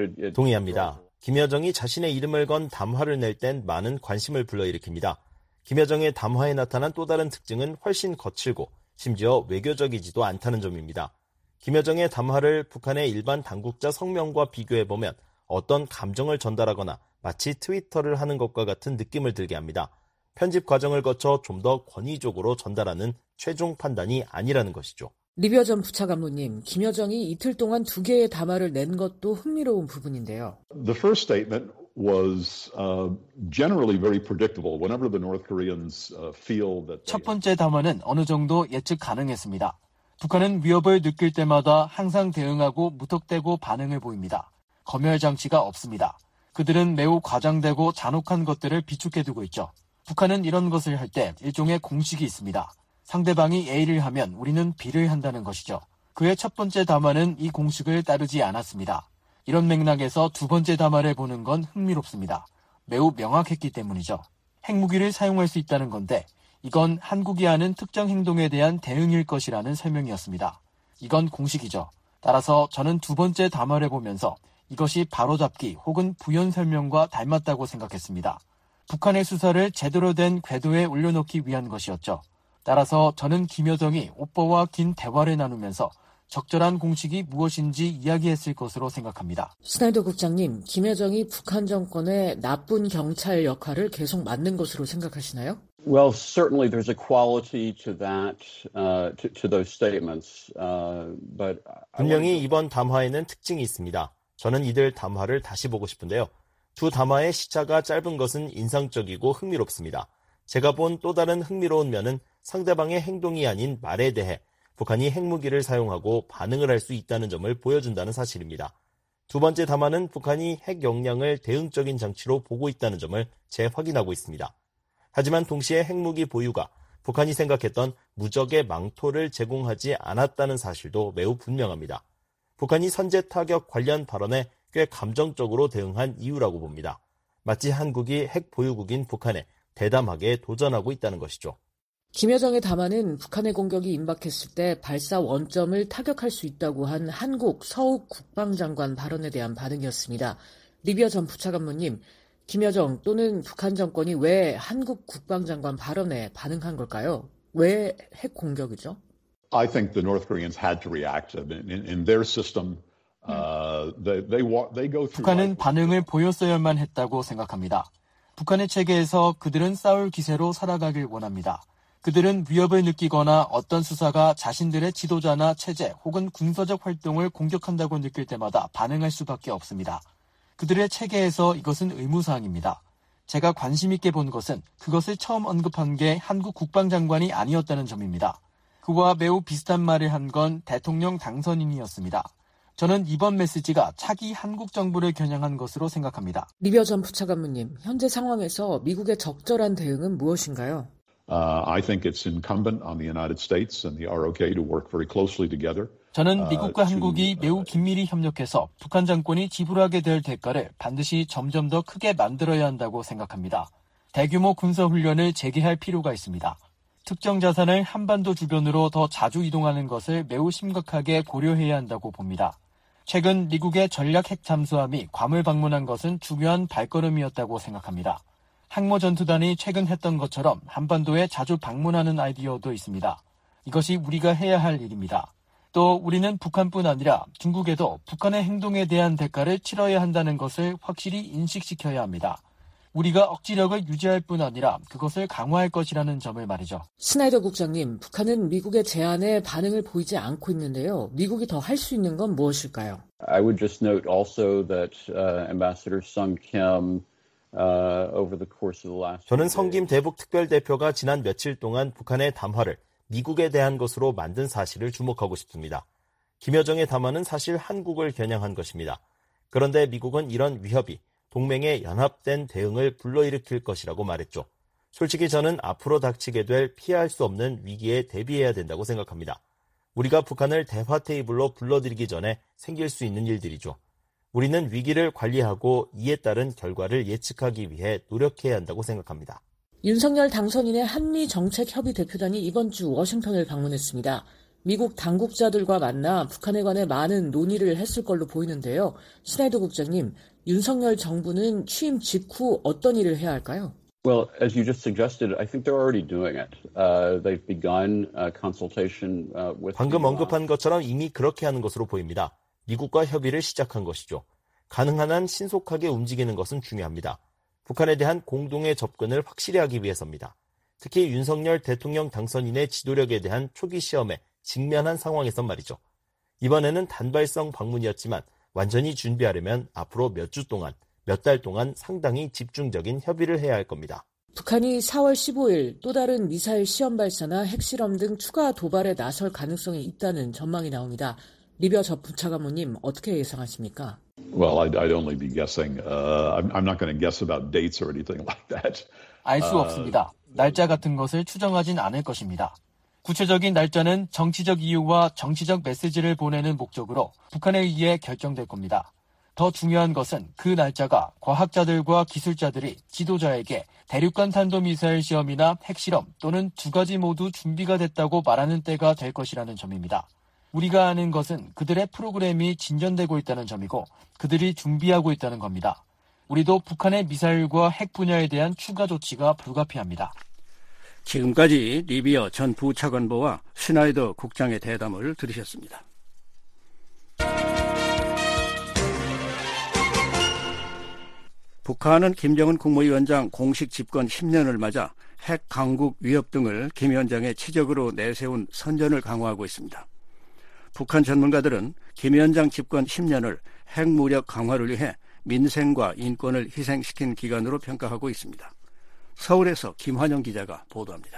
동의합니다. 김여정이 자신의 이름을 건 담화를 낼 땐 많은 관심을 불러일으킵니다. 김여정의 담화에 나타난 또 다른 특징은 훨씬 거칠고 심지어 외교적이지도 않다는 점입니다. 김여정의 담화를 북한의 일반 당국자 성명과 비교해보면 어떤 감정을 전달하거나 마치 트위터를 하는 것과 같은 느낌을 들게 합니다. 편집 과정을 거쳐 좀 더 권위적으로 전달하는 최종 판단이 아니라는 것이죠. 리비어 전 부차관무님, 김여정이 이틀 동안 2개의 담화를 낸 것도 흥미로운 부분인데요. The first statement was generally very predictable. Whenever the North Koreans feel that 첫 번째 담화는 어느 정도 예측 가능했습니다. 북한은 위협을 느낄 때마다 항상 대응하고 무턱대고 반응을 보입니다. 검열 장치가 없습니다. 그들은 매우 과장되고 잔혹한 것들을 비축해두고 있죠. 북한은 이런 것을 할 때 일종의 공식이 있습니다. 상대방이 A를 하면 우리는 B를 한다는 것이죠. 그의 첫 번째 담화는 이 공식을 따르지 않았습니다. 이런 맥락에서 두 번째 담화를 보는 건 흥미롭습니다. 매우 명확했기 때문이죠. 핵무기를 사용할 수 있다는 건데 이건 한국이 하는 특정 행동에 대한 대응일 것이라는 설명이었습니다. 이건 공식이죠. 따라서 저는 두 번째 담화를 보면서 이것이 바로잡기 혹은 부연 설명과 닮았다고 생각했습니다. 북한의 수사를 제대로 된 궤도에 올려놓기 위한 것이었죠. 따라서 저는 김여정이 오빠와 긴 대화를 나누면서 적절한 공식이 무엇인지 이야기했을 것으로 생각합니다. 스나이더 국장님, 김여정이 북한 정권의 나쁜 경찰 역할을 계속 맡는 것으로 생각하시나요? Well, certainly there's a quality to that, to those statements, but 분명히 이번 담화에는 특징이 있습니다. 저는 이들 담화를 다시 보고 싶은데요. 두 담화의 시차가 짧은 것은 인상적이고 흥미롭습니다. 제가 본 또 다른 흥미로운 면은 상대방의 행동이 아닌 말에 대해 북한이 핵무기를 사용하고 반응을 할 수 있다는 점을 보여준다는 사실입니다. 두 번째 담화는 북한이 핵 역량을 대응적인 장치로 보고 있다는 점을 재확인하고 있습니다. 하지만 동시에 핵무기 보유가 북한이 생각했던 무적의 망토를 제공하지 않았다는 사실도 매우 분명합니다. 북한이 선제 타격 관련 발언에 꽤 감정적으로 대응한 이유라고 봅니다. 마치 한국이 핵 보유국인 북한에 대담하게 도전하고 있다는 것이죠. 김여정의 담화는 북한의 공격이 임박했을 때 발사 원점을 타격할 수 있다고 한 한국 서욱 국방장관 발언에 대한 반응이었습니다. 리비어 전 부차관무님, 김여정 또는 북한 정권이 왜 한국 국방장관 발언에 반응한 걸까요? 왜 핵 공격이죠? I think the North Koreans had to react in their system. They go through. 북한은 반응을 보였어야만 했다고 생각합니다. 북한의 체계에서 그들은 싸울 기세로 살아가길 원합니다. 그들은 위협을 느끼거나 어떤 수사가 자신들의 지도자나 체제 혹은 군사적 활동을 공격한다고 느낄 때마다 반응할 수밖에 없습니다. 그들의 체계에서 이것은 의무사항입니다. 제가 관심 있게 본 것은 그것을 처음 언급한 게 한국 국방장관이 아니었다는 점입니다. 그와 매우 비슷한 말을 한 건 대통령 당선인이었습니다. 저는 이번 메시지가 차기 한국 정부를 겨냥한 것으로 생각합니다. 리비어 전 부차관무님, 현재 상황에서 미국의 적절한 대응은 무엇인가요? I think it's incumbent on the United States and the ROK to work very closely together. 저는 미국과 한국이 매우 긴밀히 협력해서 북한 정권이 지불하게 될 대가를 반드시 점점 더 크게 만들어야 한다고 생각합니다. 대규모 군사훈련을 재개할 필요가 있습니다. 특정 자산을 한반도 주변으로 더 자주 이동하는 것을 매우 심각하게 고려해야 한다고 봅니다. 최근 미국의 전략 핵 잠수함이 괌을 방문한 것은 중요한 발걸음이었다고 생각합니다. 항모 전투단이 최근 했던 것처럼 한반도에 자주 방문하는 아이디어도 있습니다. 이것이 우리가 해야 할 일입니다. 또 우리는 북한뿐 아니라 중국에도 북한의 행동에 대한 대가를 치러야 한다는 것을 확실히 인식시켜야 합니다. 우리가 억지력을 유지할 뿐 아니라 그것을 강화할 것이라는 점을 말이죠. 스나이더 국장님, 북한은 미국의 제안에 반응을 보이지 않고 있는데요. 미국이 더 할 수 있는 건 무엇일까요? I would just note also that Ambassador Sung Kim over the course of the last 저는 성김 대북 특별대표가 지난 며칠 동안 북한의 담화를 미국에 대한 것으로 만든 사실을 주목하고 싶습니다. 김여정의 담화는 사실 한국을 겨냥한 것입니다. 그런데 미국은 이런 위협이 동맹의 연합된 대응을 불러일으킬 것이라고 말했죠. 솔직히 저는 앞으로 닥치게 될 피할 수 없는 위기에 대비해야 된다고 생각합니다. 우리가 북한을 대화 테이블로 불러들이기 전에 생길 수 있는 일들이죠. 우리는 위기를 관리하고 이에 따른 결과를 예측하기 위해 노력해야 한다고 생각합니다. 윤석열 당선인의 한미정책협의 대표단이 이번 주 워싱턴을 방문했습니다. 미국 당국자들과 만나 북한에 관해 많은 논의를 했을 걸로 보이는데요. 신하이도 국장님, 윤석열 정부는 취임 직후 어떤 일을 해야 할까요? Well, as you just suggested, I think they're already doing it. They've begun consultation with. 방금 언급한 것처럼 이미 그렇게 하는 것으로 보입니다. 미국과 협의를 시작한 것이죠. 가능한 한 신속하게 움직이는 것은 중요합니다. 북한에 대한 공동의 접근을 확실히 하기 위해서입니다. 특히 윤석열 대통령 당선인의 지도력에 대한 초기 시험에 직면한 상황에선 말이죠. 이번에는 단발성 방문이었지만 완전히 준비하려면 앞으로 몇 주 동안, 몇 달 동안 상당히 집중적인 협의를 해야 할 겁니다. 북한이 4월 15일 또 다른 미사일 시험 발사나 핵실험 등 추가 도발에 나설 가능성이 있다는 전망이 나옵니다. 리벼 전 부차관모님 어떻게 예상하십니까? Well, I'd only be guessing. I'm not going to guess about dates or anything like that. 알 수 없습니다. 날짜 같은 것을 추정하진 않을 것입니다. 구체적인 날짜는 정치적 이유와 정치적 메시지를 보내는 목적으로 북한에 의해 결정될 겁니다. 더 중요한 것은 그 날짜가 과학자들과 기술자들이 지도자에게 대륙간 탄도미사일 시험이나 핵실험 또는 두 가지 모두 준비가 됐다고 말하는 때가 될 것이라는 점입니다. 우리가 아는 것은 그들의 프로그램이 진전되고 있다는 점이고 그들이 준비하고 있다는 겁니다. 우리도 북한의 미사일과 핵 분야에 대한 추가 조치가 불가피합니다. 지금까지 리비어 전 부차관보와 신하이더 국장의 대담을 들으셨습니다. 북한은 김정은 국무위원장 공식 집권 10년을 맞아 핵 강국 위협 등을 김 위원장의 치적으로 내세운 선전을 강화하고 있습니다. 북한 전문가들은 김 위원장 집권 10년을 핵무력 강화를 위해 민생과 인권을 희생시킨 기간으로 평가하고 있습니다. 서울에서 김환영 기자가 보도합니다.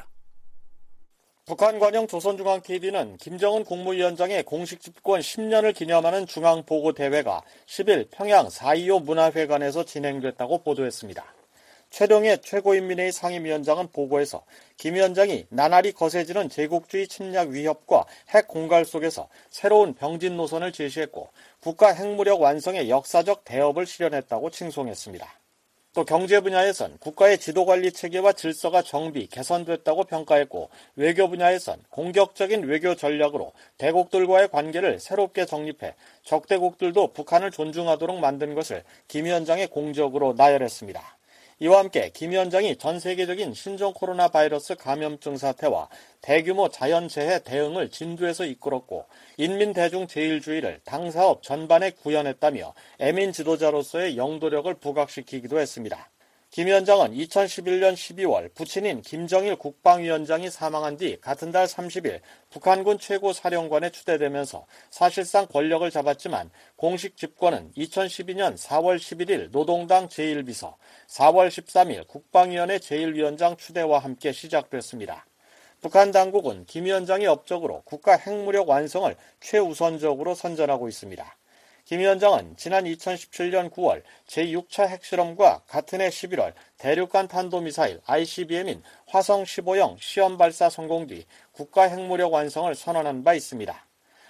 북한 관영 조선중앙TV는 김정은 국무위원장의 공식 집권 10년을 기념하는 중앙보고대회가 10일 평양 4.25 문화회관에서 진행됐다고 보도했습니다. 최동해 최고인민회의 상임위원장은 보고에서 김 위원장이 나날이 거세지는 제국주의 침략 위협과 핵 공갈 속에서 새로운 병진 노선을 제시했고 국가 핵무력 완성의 역사적 대업을 실현했다고 칭송했습니다. 또 경제 분야에선 국가의 지도관리 체계와 질서가 정비, 개선됐다고 평가했고 외교 분야에선 공격적인 외교 전략으로 대국들과의 관계를 새롭게 정립해 적대국들도 북한을 존중하도록 만든 것을 김 위원장의 공적으로 나열했습니다. 이와 함께 김 위원장이 전 세계적인 신종 코로나 바이러스 감염증 사태와 대규모 자연재해 대응을 진두에서 이끌었고 인민대중제일주의를 당사업 전반에 구현했다며 애민 지도자로서의 영도력을 부각시키기도 했습니다. 김 위원장은 2011년 12월 부친인 김정일 국방위원장이 사망한 뒤 같은 달 30일 북한군 최고사령관에 추대되면서 사실상 권력을 잡았지만 공식 집권은 2012년 4월 11일 노동당 제1비서, 4월 13일 국방위원회 제1위원장 추대와 함께 시작됐습니다. 북한 당국은 김 위원장의 업적으로 국가 핵무력 완성을 최우선적으로 선전하고 있습니다. 김 위원장은 지난 2017년 9월 제6차 핵실험과 같은 해 11월 대륙간 탄도미사일 ICBM인 화성 15형 시험 발사 성공 뒤 국가 핵무력 완성을 선언한 바 있습니다.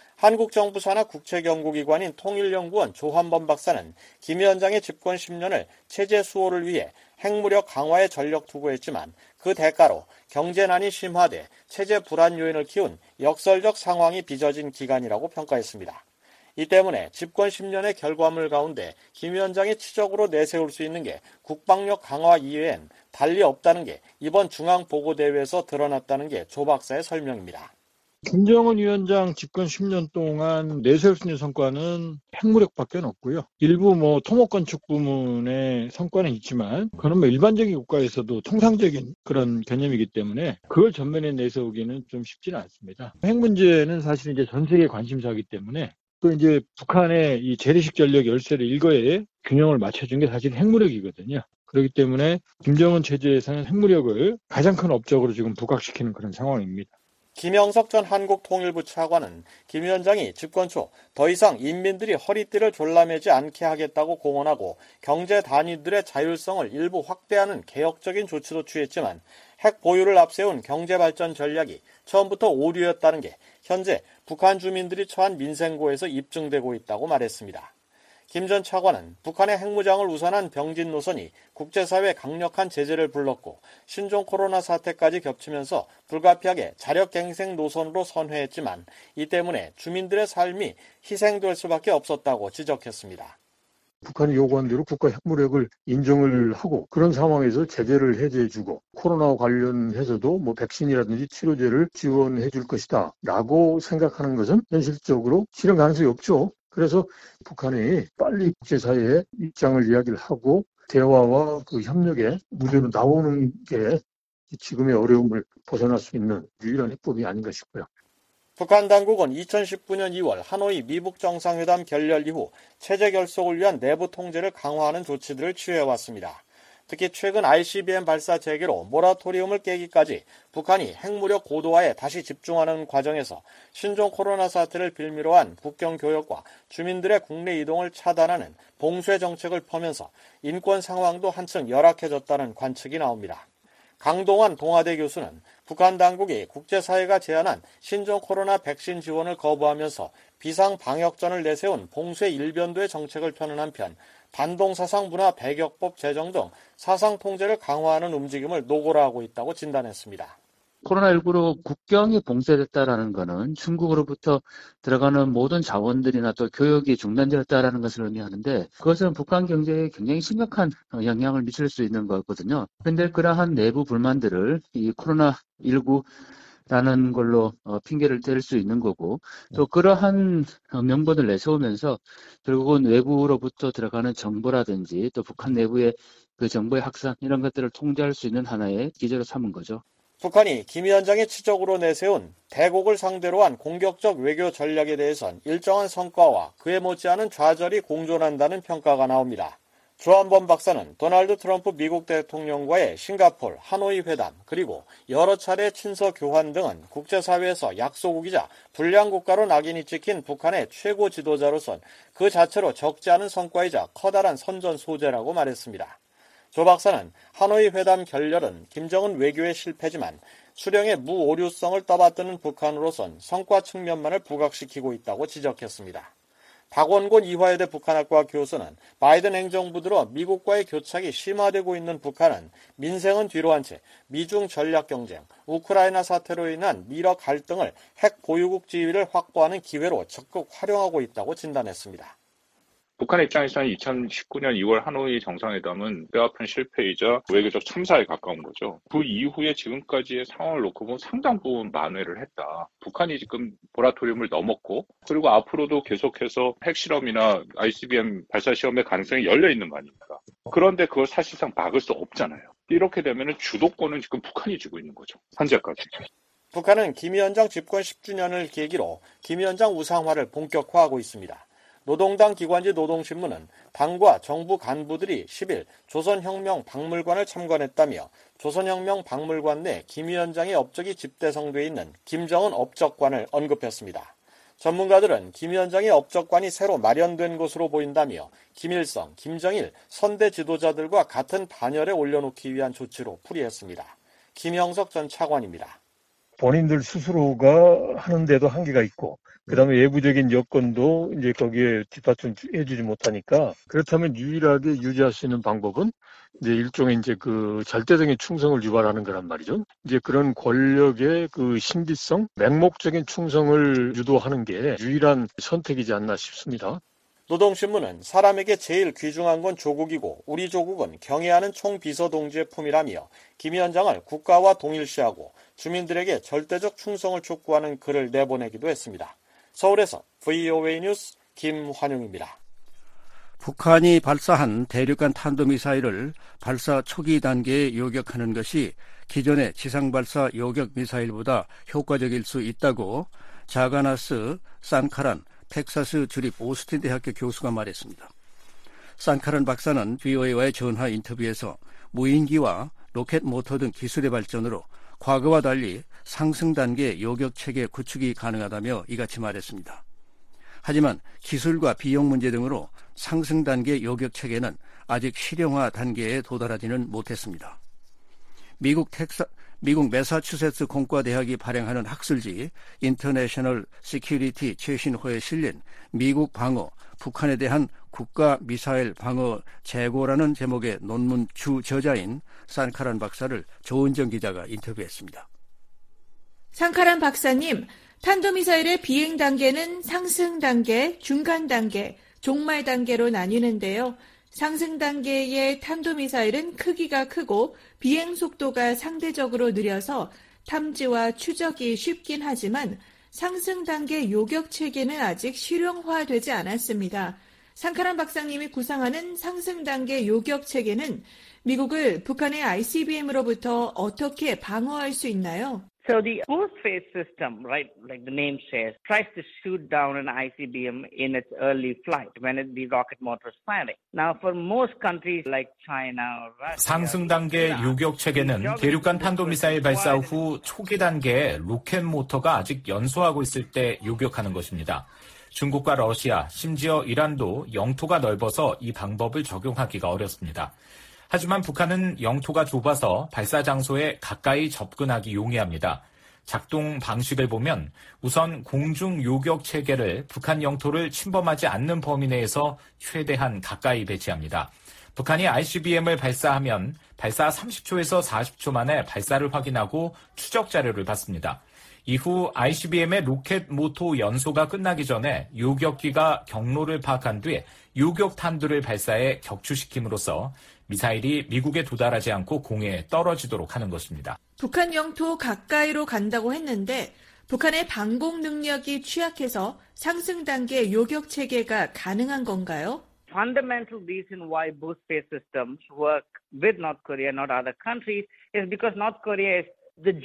한국 정부 산하 국책연구기관인 통일연구원 조한범 박사는 김 위원장의 집권 10년을 체제 수호를 위해 핵무력 강화에 전력 투구했지만 그 대가로 경제난이 심화돼 체제 불안 요인을 키운 역설적 상황이 빚어진 기간이라고 평가했습니다. 이 때문에 집권 10년의 결과물 가운데 김 위원장의 치적으로 내세울 수 있는 게 국방력 강화 이외엔 달리 없다는 게 이번 중앙보고대회에서 드러났다는 게 조 박사의 설명입니다. 김정은 위원장 집권 10년 동안 내세울 수 있는 성과는 핵무력밖에 없고요. 일부 토목 건축 부문의 성과는 있지만 그건 일반적인 국가에서도 통상적인 그런 개념이기 때문에 그걸 전면에 내세우기는 좀 쉽지는 않습니다. 핵 문제는 사실 이제 전 세계 관심사이기 때문에 또 이제 북한의 이 재래식 전력 열세를 일거에 균형을 맞춰준 게 사실 핵무력이거든요. 그렇기 때문에 김정은 체제에서는 핵무력을 가장 큰 업적으로 지금 부각시키는 그런 상황입니다. 김영석 전 한국통일부 차관은 김 위원장이 집권 초 더 이상 인민들이 허리띠를 졸라매지 않게 하겠다고 공언하고 경제 단위들의 자율성을 일부 확대하는 개혁적인 조치도 취했지만 핵 보유를 앞세운 경제발전 전략이 처음부터 오류였다는 게 현재 북한 주민들이 처한 민생고에서 입증되고 있다고 말했습니다. 김 전 차관은 북한의 핵무장을 우선한 병진 노선이 국제사회의 강력한 제재를 불렀고 신종 코로나 사태까지 겹치면서 불가피하게 자력갱생 노선으로 선회했지만 이 때문에 주민들의 삶이 희생될 수밖에 없었다고 지적했습니다. 북한이 요구한 대로 국가 핵무력을 인정을 하고 그런 상황에서 제재를 해제해주고 코로나와 관련해서도 백신이라든지 치료제를 지원해 줄 것이다 라고 생각하는 것은 현실적으로 실현 가능성이 없죠. 그래서 북한이 빨리 국제사회에 입장을 이야기를 하고 대화와 그 협력의 무대로 나오는 게 지금의 어려움을 벗어날 수 있는 유일한 해법이 아닌가 싶고요. 북한 당국은 2019년 2월 하노이 미북 정상회담 결렬 이후 체제 결속을 위한 내부 통제를 강화하는 조치들을 취해왔습니다. 특히 최근 ICBM 발사 재개로 모라토리움을 깨기까지 북한이 핵무력 고도화에 다시 집중하는 과정에서 신종 코로나 사태를 빌미로 한 국경 교역과 주민들의 국내 이동을 차단하는 봉쇄 정책을 펴면서 인권 상황도 한층 열악해졌다는 관측이 나옵니다. 강동환 동아대 교수는 북한 당국이 국제사회가 제안한 신종 코로나 백신 지원을 거부하면서 비상방역전을 내세운 봉쇄 일변도의 정책을 펴는 한편 반동사상문화 배격법 제정 등 사상 통제를 강화하는 움직임을 노골화하고 있다고 진단했습니다. 코로나19로 국경이 봉쇄됐다라는 것은 중국으로부터 들어가는 모든 자원들이나 또 교역이 중단되었다라는 것을 의미하는데 그것은 북한 경제에 굉장히 심각한 영향을 미칠 수 있는 거거든요. 그런데 그러한 내부 불만들을 이 코로나19 라는 걸로 핑계를 댈 수 있는 거고 또 그러한 명분을 내세우면서 결국은 외부로부터 들어가는 정보라든지 또 북한 내부의 그 정보의 확산 이런 것들을 통제할 수 있는 하나의 기제로 삼은 거죠. 북한이 김 위원장의 지적으로 내세운 대국을 상대로 한 공격적 외교 전략에 대해선 일정한 성과와 그에 못지않은 좌절이 공존한다는 평가가 나옵니다. 조한범 박사는 도널드 트럼프 미국 대통령과의 싱가포르, 하노이 회담, 그리고 여러 차례 친서 교환 등은 국제사회에서 약소국이자 불량 국가로 낙인이 찍힌 북한의 최고 지도자로선 그 자체로 적지 않은 성과이자 커다란 선전 소재라고 말했습니다. 조 박사는 하노이 회담 결렬은 김정은 외교의 실패지만 수령의 무오류성을 떠받드는 북한으로선 성과 측면만을 부각시키고 있다고 지적했습니다. 박원곤 이화여대 북한학과 교수는 바이든 행정부 들어 미국과의 교착이 심화되고 있는 북한은 민생은 뒤로 한 채 미중 전략 경쟁, 우크라이나 사태로 인한 미러 갈등을 핵 보유국 지위를 확보하는 기회로 적극 활용하고 있다고 진단했습니다. 북한 입장에서는 2019년 2월 하노이 정상회담은 뼈아픈 실패이자 외교적 참사에 가까운 거죠. 그 이후에 지금까지의 상황을 놓고 보면 상당 부분 만회를 했다. 북한이 지금 모라토리움을 넘었고 그리고 앞으로도 계속해서 핵실험이나 ICBM 발사 시험의 가능성이 열려 있는 거 아닙니까? 그런데 그걸 사실상 막을 수 없잖아요. 이렇게 되면 주도권은 지금 북한이 쥐고 있는 거죠. 현재까지. 북한은 김 위원장 집권 10주년을 계기로 김 위원장 우상화를 본격화하고 있습니다. 노동당 기관지 노동신문은 당과 정부 간부들이 10일 조선혁명 박물관을 참관했다며 조선혁명 박물관 내 김 위원장의 업적이 집대성돼 있는 김정은 업적관을 언급했습니다. 전문가들은 김 위원장의 업적관이 새로 마련된 것으로 보인다며 김일성, 김정일, 선대 지도자들과 같은 반열에 올려놓기 위한 조치로 풀이했습니다. 김형석 전 차관입니다. 본인들 스스로가 하는데도 한계가 있고 그다음에 외부적인 여건도 이제 거기에 뒷받침해주지 못하니까 그렇다면 유일하게 유지할 수 있는 방법은 이제 일종의 이제 그 절대적인 충성을 유발하는 거란 말이죠. 이제 그런 권력의 그 신비성, 맹목적인 충성을 유도하는 게 유일한 선택이지 않나 싶습니다. 노동신문은 사람에게 제일 귀중한 건 조국이고 우리 조국은 경애하는 총비서동지의 품이라며 김 위원장을 국가와 동일시하고 주민들에게 절대적 충성을 촉구하는 글을 내보내기도 했습니다. 서울에서 VOA 뉴스 김환용입니다. 북한이 발사한 대륙간 탄도미사일을 발사 초기 단계에 요격하는 것이 기존의 지상발사 요격 미사일보다 효과적일 수 있다고 자가나스 산카란 텍사스 주립 오스틴 대학교 교수가 말했습니다. 산카란 박사는 VOA와의 전화 인터뷰에서 무인기와 로켓 모터 등 기술의 발전으로 과거와 달리 상승 단계 요격 체계 구축이 가능하다며 이같이 말했습니다. 하지만 기술과 비용 문제 등으로 상승 단계 요격 체계는 아직 실용화 단계에 도달하지는 못했습니다. 미국 매사추세츠 공과대학이 발행하는 학술지 인터내셔널 시큐리티 최신호에 실린 미국 방어, 북한에 대한 국가 미사일 방어 재고라는 제목의 논문 주 저자인 산카란 박사를 조은정 기자가 인터뷰했습니다. 산카란 박사님, 탄도미사일의 비행 단계는 상승 단계, 중간 단계, 종말 단계로 나뉘는데요. 상승 단계의 탄도미사일은 크기가 크고 비행 속도가 상대적으로 느려서 탐지와 추적이 쉽긴 하지만 상승 단계 요격 체계는 아직 실용화되지 않았습니다. 산카란 박사님이 구상하는 상승 단계 요격 체계는 미국을 북한의 ICBM으로부터 어떻게 방어할 수 있나요? So the boost phase system, right, like the name says, tries to shoot down an ICBM in its early flight when the rocket motor is firing. Now, for most countries like China or Russia, 상승 단계 요격 체계는 대륙간 탄도미사일 발사 후 초기 단계에 로켓 모터가 아직 연소하고 있을 때 요격하는 것입니다. 중국과 러시아, 심지어 이란도 영토가 넓어서 이 방법을 적용하기가 어렵습니다. 하지만 북한은 영토가 좁아서 발사 장소에 가까이 접근하기 용이합니다. 작동 방식을 보면 우선 공중 요격 체계를 북한 영토를 침범하지 않는 범위 내에서 최대한 가까이 배치합니다. 북한이 ICBM을 발사하면 발사 30초에서 40초 만에 발사를 확인하고 추적 자료를 받습니다. 이후 ICBM의 로켓 모터 연소가 끝나기 전에 요격기가 경로를 파악한 뒤 요격 탄두를 발사해 격추시킴으로써 미사일이 미국에 도달하지 않고 공해에 떨어지도록 하는 것입니다. 북한 영토 가까이로 간다고 했는데 북한의 방공 능력이 취약해서 상승 단계 요격 체계가 가능한 건가요? Fundamental reason why boost phase systems work with North Korea, not other countries, is because North Korea is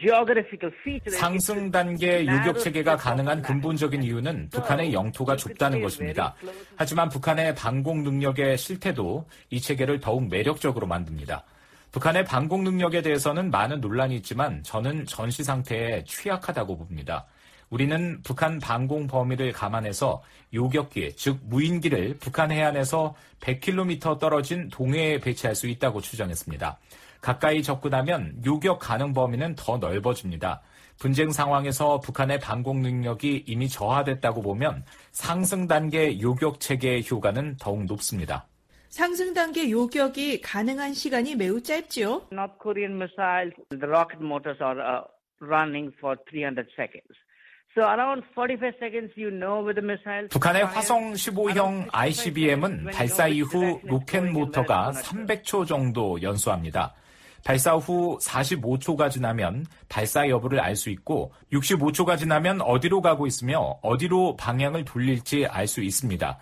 상승 단계 요격 체계가 가능한 근본적인 이유는 북한의 영토가 좁다는 것입니다. 하지만 북한의 방공 능력의 실태도 이 체계를 더욱 매력적으로 만듭니다. 북한의 방공 능력에 대해서는 많은 논란이 있지만 저는 전시 상태에 취약하다고 봅니다. 우리는 북한 방공 범위를 감안해서 요격기, 즉 무인기를 북한 해안에서 100km 떨어진 동해에 배치할 수 있다고 추정했습니다. 가까이 접근하면 요격 가능 범위는 더 넓어집니다. 분쟁 상황에서 북한의 방공 능력이 이미 저하됐다고 보면 상승 단계 요격 체계의 효과는 더욱 높습니다. 상승 단계 요격이 가능한 시간이 매우 짧지요. North Korean missiles, the rocket motors are running for 300 seconds. So around 45 seconds you know with the missile. 북한의 화성 15형 ICBM은 발사 이후 로켓 모터가 300초 정도 연소합니다. 발사 후 45초가 지나면 발사 여부를 알 수 있고 65초가 지나면 어디로 가고 있으며 어디로 방향을 돌릴지 알 수 있습니다.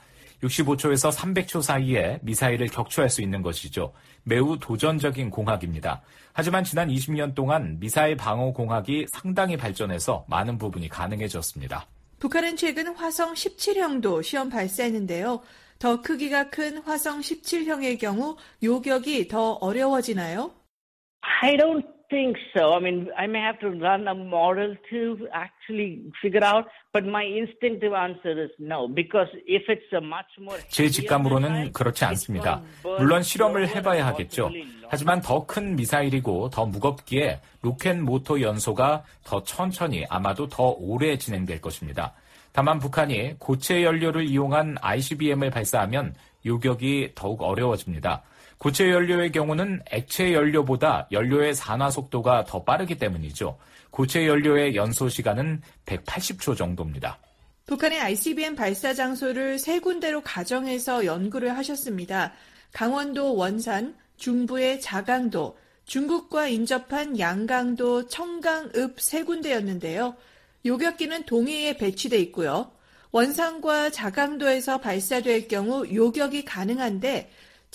65초에서 300초 사이에 미사일을 격추할 수 있는 것이죠. 매우 도전적인 공학입니다. 하지만 지난 20년 동안 미사일 방어 공학이 상당히 발전해서 많은 부분이 가능해졌습니다. 북한은 최근 화성 17형도 시험 발사했는데요. 더 크기가 큰 화성 17형의 경우 요격이 더 어려워지나요? I don't think so. I mean, I may have to run a model to actually figure out, but my instinctive answer is no, because if it's a much more... 제 직감으로는 그렇지 않습니다. 물론 실험을 해봐야 하겠죠. 하지만 더 큰 미사일이고 더 무겁기에 로켓 모터 연소가 더 천천히 아마도 더 오래 진행될 것입니다. 다만 북한이 고체 연료를 이용한 ICBM을 발사하면 요격이 더욱 어려워집니다. 고체 연료의 경우는 액체 연료보다 연료의 산화 속도가 더 빠르기 때문이죠. 고체 연료의 연소 시간은 180초 정도입니다. 북한의 ICBM 발사 장소를 세 군데로 가정해서 연구를 하셨습니다. 강원도 원산, 중부의 자강도, 중국과 인접한 양강도, 청강읍 세 군데였는데요. 요격기는 동해에 배치돼 있고요. 원산과 자강도에서 발사될 경우 요격이 가능한데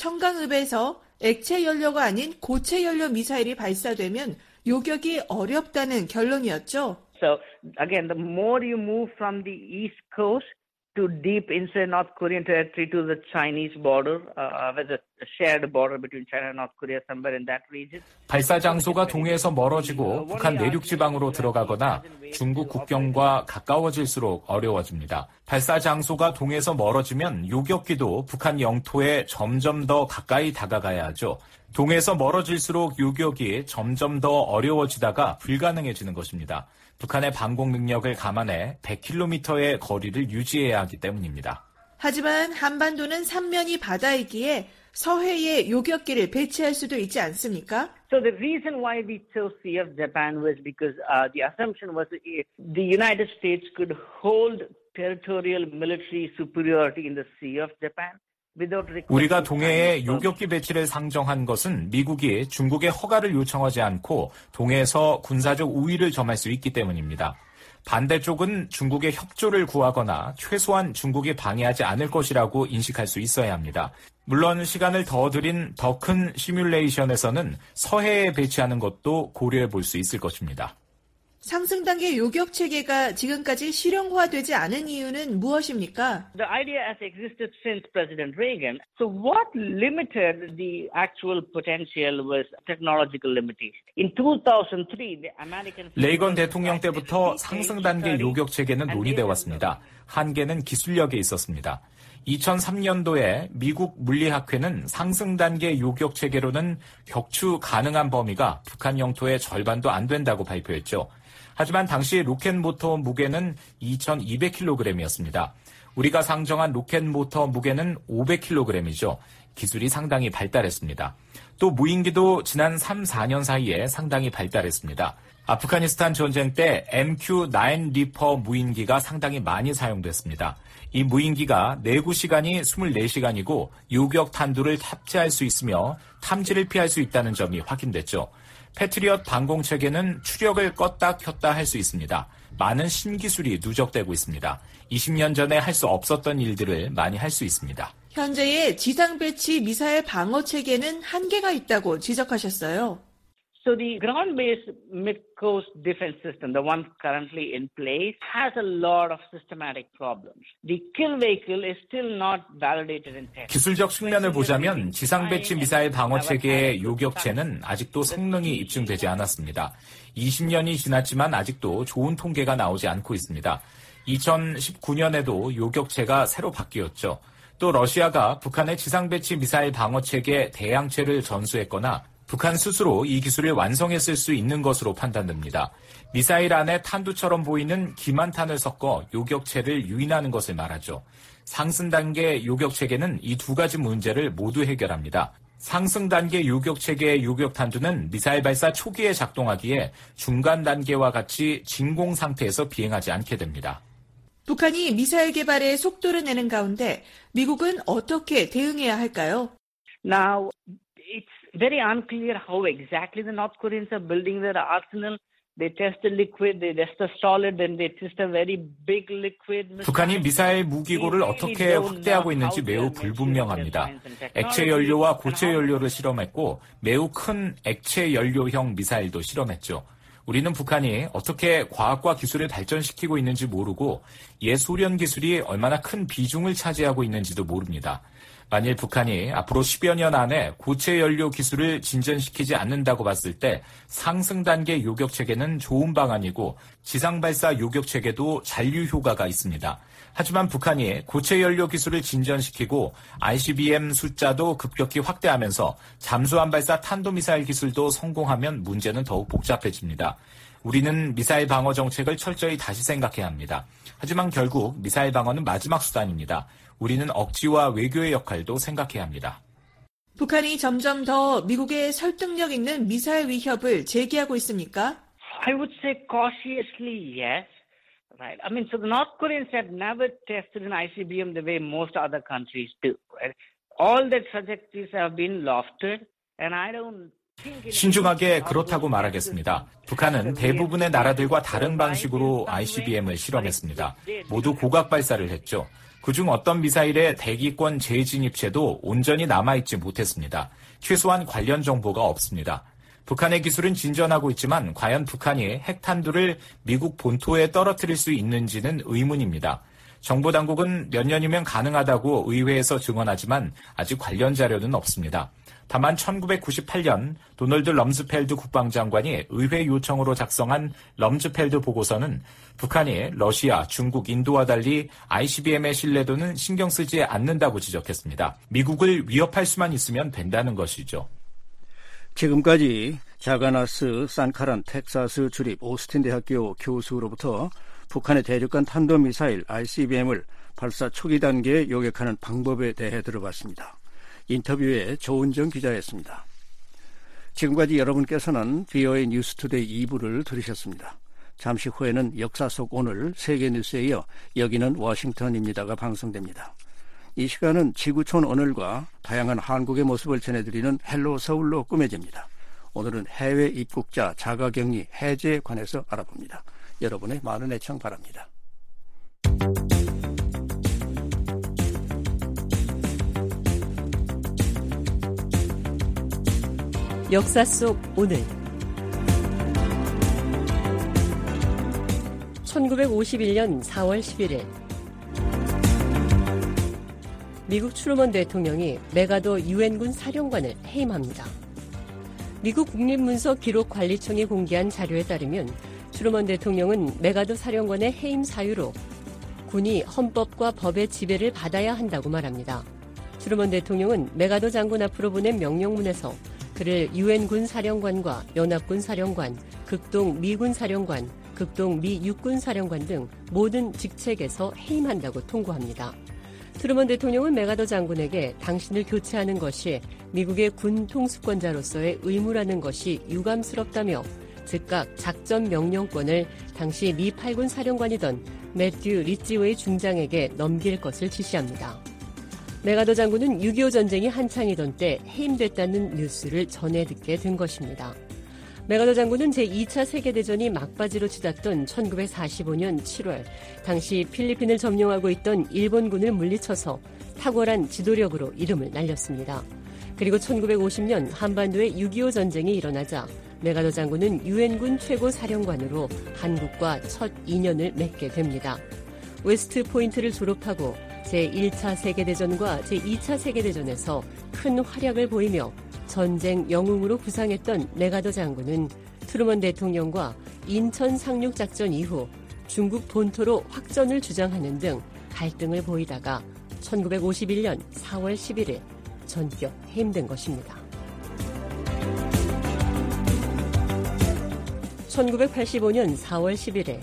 청강읍에서 액체 연료가 아닌 고체 연료 미사일이 발사되면 요격이 어렵다는 결론이었죠. So again, the more you move from the east coast to deep inside North Korean territory to the Chinese border, with a shared border between China and North Korea, somewhere in that region. 발사 장소가 동해에서 멀어지고 북한 내륙 지방으로 들어가거나 중국 국경과 가까워질수록 어려워집니다. 발사 장소가 동해에서 멀어지면 요격기도 북한 영토에 점점 더 가까이 다가가야 하죠. 동해에서 멀어질수록 요격이 점점 더 어려워지다가 불가능해지는 것입니다. 북한의 방공 능력을 감안해 100km의 거리를 유지해야 하기 때문입니다. 하지만 한반도는 삼면이 바다이기에 서해에 요격기를 배치할 수도 있지 않습니까? So the reason why we chose Sea of Japan was because the assumption was the United States could hold territorial military superiority in the Sea of Japan. 우리가 동해에 요격기 배치를 상정한 것은 미국이 중국의 허가를 요청하지 않고 동해에서 군사적 우위를 점할 수 있기 때문입니다. 반대쪽은 중국의 협조를 구하거나 최소한 중국이 방해하지 않을 것이라고 인식할 수 있어야 합니다. 물론 시간을 더 들인 더 큰 시뮬레이션에서는 서해에 배치하는 것도 고려해 볼 수 있을 것입니다. 상승 단계 요격 체계가 지금까지 실용화되지 않은 이유는 무엇입니까? The idea has existed since President Reagan. So what limited the actual potential was technological limitation. In 2003, the American 레이건 대통령 때부터 상승 단계 요격 체계는 논의돼 왔습니다. 한계는 기술력에 있었습니다. 2003년도에 미국 물리학회는 상승 단계 요격 체계로는 격추 가능한 범위가 북한 영토의 절반도 안 된다고 발표했죠. 하지만 당시 로켓 모터 무게는 2,200kg이었습니다. 우리가 상정한 로켓 모터 무게는 500kg이죠. 기술이 상당히 발달했습니다. 또 무인기도 지난 3, 4년 사이에 상당히 발달했습니다. 아프가니스탄 전쟁 때 MQ-9 리퍼 무인기가 상당히 많이 사용됐습니다. 이 무인기가 내구 시간이 24시간이고 요격 탄두를 탑재할 수 있으며 탐지를 피할 수 있다는 점이 확인됐죠. 패트리엇 방공체계는 추력을 껐다 켰다 할 수 있습니다. 많은 신기술이 누적되고 있습니다. 20년 전에 할 수 없었던 일들을 많이 할 수 있습니다. 현재의 지상 배치 미사일 방어 체계는 한계가 있다고 지적하셨어요. So the ground-based mid-coast defense system, the one currently in place, has a lot of systematic problems. The kill vehicle is still not validated in test. 기술적 측면을 보자면 지상 배치 미사일 방어 체계의 요격체는 아직도 성능이 입증되지 않았습니다. 20년이 지났지만 아직도 좋은 통계가 나오지 않고 있습니다. 2019년에도 요격체가 새로 바뀌었죠. 또 러시아가 북한의 지상 배치 미사일 방어 체계 대양체를 전수했거나 북한 스스로 이 기술을 완성했을 수 있는 것으로 판단됩니다. 미사일 안에 탄두처럼 보이는 기만탄을 섞어 요격체를 유인하는 것을 말하죠. 상승 단계 요격체계는 이 두 가지 문제를 모두 해결합니다. 상승 단계 요격체계의 요격탄두는 미사일 발사 초기에 작동하기에 중간 단계와 같이 진공 상태에서 비행하지 않게 됩니다. 북한이 미사일 개발에 속도를 내는 가운데 미국은 어떻게 대응해야 할까요? Now, it's very unclear how exactly the North Koreans are building their arsenal. They test the liquid, they test the solid, then they test a very big liquid. 북한이 미사일 무기고를 어떻게 확대하고 있는지 매우 불분명합니다. 액체 연료와 고체 연료를 실험했고 매우 큰 액체 연료형 미사일도 실험했죠. 우리는 북한이 어떻게 과학과 기술을 발전시키고 있는지 모르고 예소련 기술이 얼마나 큰 비중을 차지하고 있는지도 모릅니다. 만일 북한이 앞으로 10여 년 안에 고체 연료 기술을 진전시키지 않는다고 봤을 때 상승 단계 요격 체계는 좋은 방안이고 지상 발사 요격 체계도 잔류 효과가 있습니다. 하지만 북한이 고체 연료 기술을 진전시키고 ICBM 숫자도 급격히 확대하면서 잠수함 발사 탄도미사일 기술도 성공하면 문제는 더욱 복잡해집니다. 우리는 미사일 방어 정책을 철저히 다시 생각해야 합니다. 하지만 결국 미사일 방어는 마지막 수단입니다. 우리는 억지와 외교의 역할도 생각해야 합니다. 북한이 점점 더 미국의 설득력 있는 미사일 위협을 제기하고 있습니까? I would say cautiously yes. Right. I mean, so the North Koreans have never tested an ICBM the way most other countries do. Right? All the trajectories have been lofted, and I don't. 신중하게 그렇다고 말하겠습니다. 북한은 대부분의 나라들과 다른 방식으로 ICBM을 실험했습니다. 모두 고각 발사를 했죠. 그중 어떤 미사일의 대기권 재진입체도 온전히 남아있지 못했습니다. 최소한 관련 정보가 없습니다. 북한의 기술은 진전하고 있지만 과연 북한이 핵탄두를 미국 본토에 떨어뜨릴 수 있는지는 의문입니다. 정보당국은 몇 년이면 가능하다고 의회에서 증언하지만 아직 관련 자료는 없습니다. 다만 1998년 도널드 럼즈펠드 국방장관이 의회 요청으로 작성한 럼즈펠드 보고서는 북한이 러시아, 중국, 인도와 달리 ICBM의 신뢰도는 신경 쓰지 않는다고 지적했습니다. 미국을 위협할 수만 있으면 된다는 것이죠. 지금까지 자가나스 산카란 텍사스 주립 오스틴 대학교 교수로부터 북한의 대륙간 탄도미사일 ICBM을 발사 초기 단계에 요격하는 방법에 대해 들어봤습니다. 인터뷰에 조은정 기자였습니다. 지금까지 여러분께서는 VOA 뉴스투데이 2부를 들으셨습니다. 잠시 후에는 역사 속 오늘 세계뉴스에 이어 여기는 워싱턴입니다가 방송됩니다. 이 시간은 지구촌 오늘과 다양한 한국의 모습을 전해드리는 헬로 서울로 꾸며집니다. 오늘은 해외 입국자 자가격리 해제에 관해서 알아봅니다. 여러분의 많은 애청 바랍니다. 역사 속 오늘 1951년 4월 11일 미국 트루먼 대통령이 메가더 유엔군 사령관을 해임합니다. 미국 국립문서기록관리청이 공개한 자료에 따르면 트루먼 대통령은 메가더 사령관의 해임 사유로 군이 헌법과 법의 지배를 받아야 한다고 말합니다. 트루먼 대통령은 메가더 장군 앞으로 보낸 명령문에서 그를 유엔군 사령관과 연합군 사령관, 극동 미군 사령관, 극동 미 육군 사령관 등 모든 직책에서 해임한다고 통고합니다. 트루먼 대통령은 메가더 장군에게 당신을 교체하는 것이 미국의 군 통수권자로서의 의무라는 것이 유감스럽다며 즉각 작전 명령권을 당시 미 8군 사령관이던 매튜 리지웨이 중장에게 넘길 것을 지시합니다. 메가더 장군은 6.25 전쟁이 한창이던 때 해임됐다는 뉴스를 전해 듣게 된 것입니다. 메가더 장군은 제2차 세계대전이 막바지로 치닫던 1945년 7월 당시 필리핀을 점령하고 있던 일본군을 물리쳐서 탁월한 지도력으로 이름을 날렸습니다. 그리고 1950년 한반도에 6.25 전쟁이 일어나자 메가더 장군은 유엔군 최고 사령관으로 한국과 첫 인연을 맺게 됩니다. 웨스트 포인트를 졸업하고 제1차 세계대전과 제2차 세계대전에서 큰 활약을 보이며 전쟁 영웅으로 부상했던 메가더 장군은 트루먼 대통령과 인천 상륙작전 이후 중국 본토로 확전을 주장하는 등 갈등을 보이다가 1951년 4월 11일 전격 해임된 것입니다. 1985년 4월 11일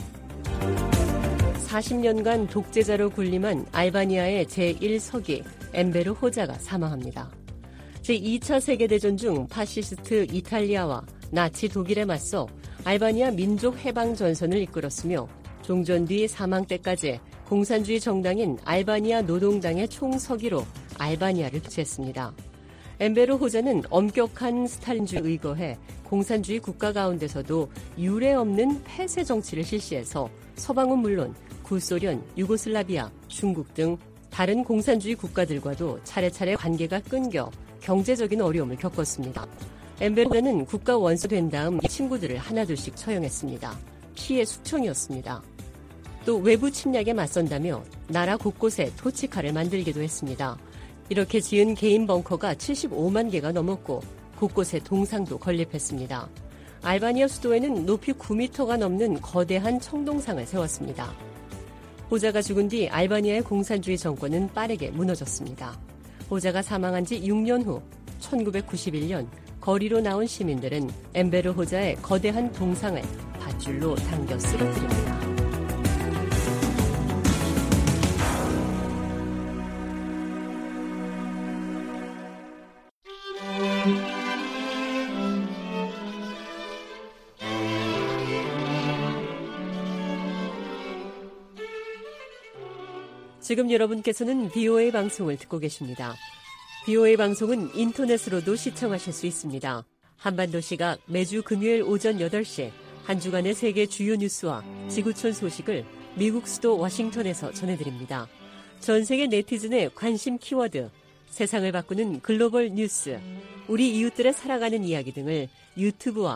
40년간 독재자로 군림한 알바니아의 제1서기 엠베르 호자가 사망합니다. 제2차 세계대전 중 파시스트 이탈리아와 나치 독일에 맞서 알바니아 민족해방전선을 이끌었으며 종전 뒤 사망 때까지 공산주의 정당인 알바니아 노동당의 총서기로 알바니아를 주재했습니다. 엠베르 호자는 엄격한 스탈린주의에 의거해 공산주의 국가 가운데서도 유례없는 폐쇄 정치를 실시해서 서방은 물론 구소련, 유고슬라비아, 중국 등 다른 공산주의 국가들과도 차례차례 관계가 끊겨 경제적인 어려움을 겪었습니다. 엠베르는 국가 원수된 다음 친구들을 하나둘씩 처형했습니다. 피해 숙청이었습니다. 또 외부 침략에 맞선다며 나라 곳곳에 토치카를 만들기도 했습니다. 이렇게 지은 개인 벙커가 75만 개가 넘었고 곳곳에 동상도 건립했습니다. 알바니아 수도에는 높이 9m가 넘는 거대한 청동상을 세웠습니다. 호자가 죽은 뒤 알바니아의 공산주의 정권은 빠르게 무너졌습니다. 호자가 사망한 지 6년 후 1991년 거리로 나온 시민들은 엠베르 호자의 거대한 동상을 밧줄로 당겨 쓰러뜨립니다. 지금 여러분께서는 VOA 방송을 듣고 계십니다. VOA 방송은 인터넷으로도 시청하실 수 있습니다. 한반도 시각 매주 금요일 오전 8시 한 주간의 세계 주요 뉴스와 지구촌 소식을 미국 수도 워싱턴에서 전해드립니다. 전 세계 네티즌의 관심 키워드, 세상을 바꾸는 글로벌 뉴스, 우리 이웃들의 살아가는 이야기 등을 유튜브와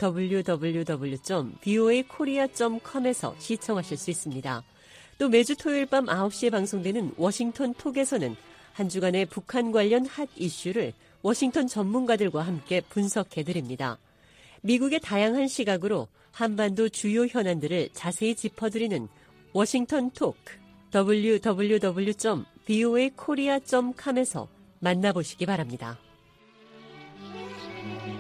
www.voakorea.com에서 시청하실 수 있습니다. 또 매주 토요일 밤 9시에 방송되는 워싱턴 톡에서는 한 주간의 북한 관련 핫 이슈를 워싱턴 전문가들과 함께 분석해드립니다. 미국의 다양한 시각으로 한반도 주요 현안들을 자세히 짚어드리는 워싱턴 톡, www.voakorea.com에서 만나보시기 바랍니다.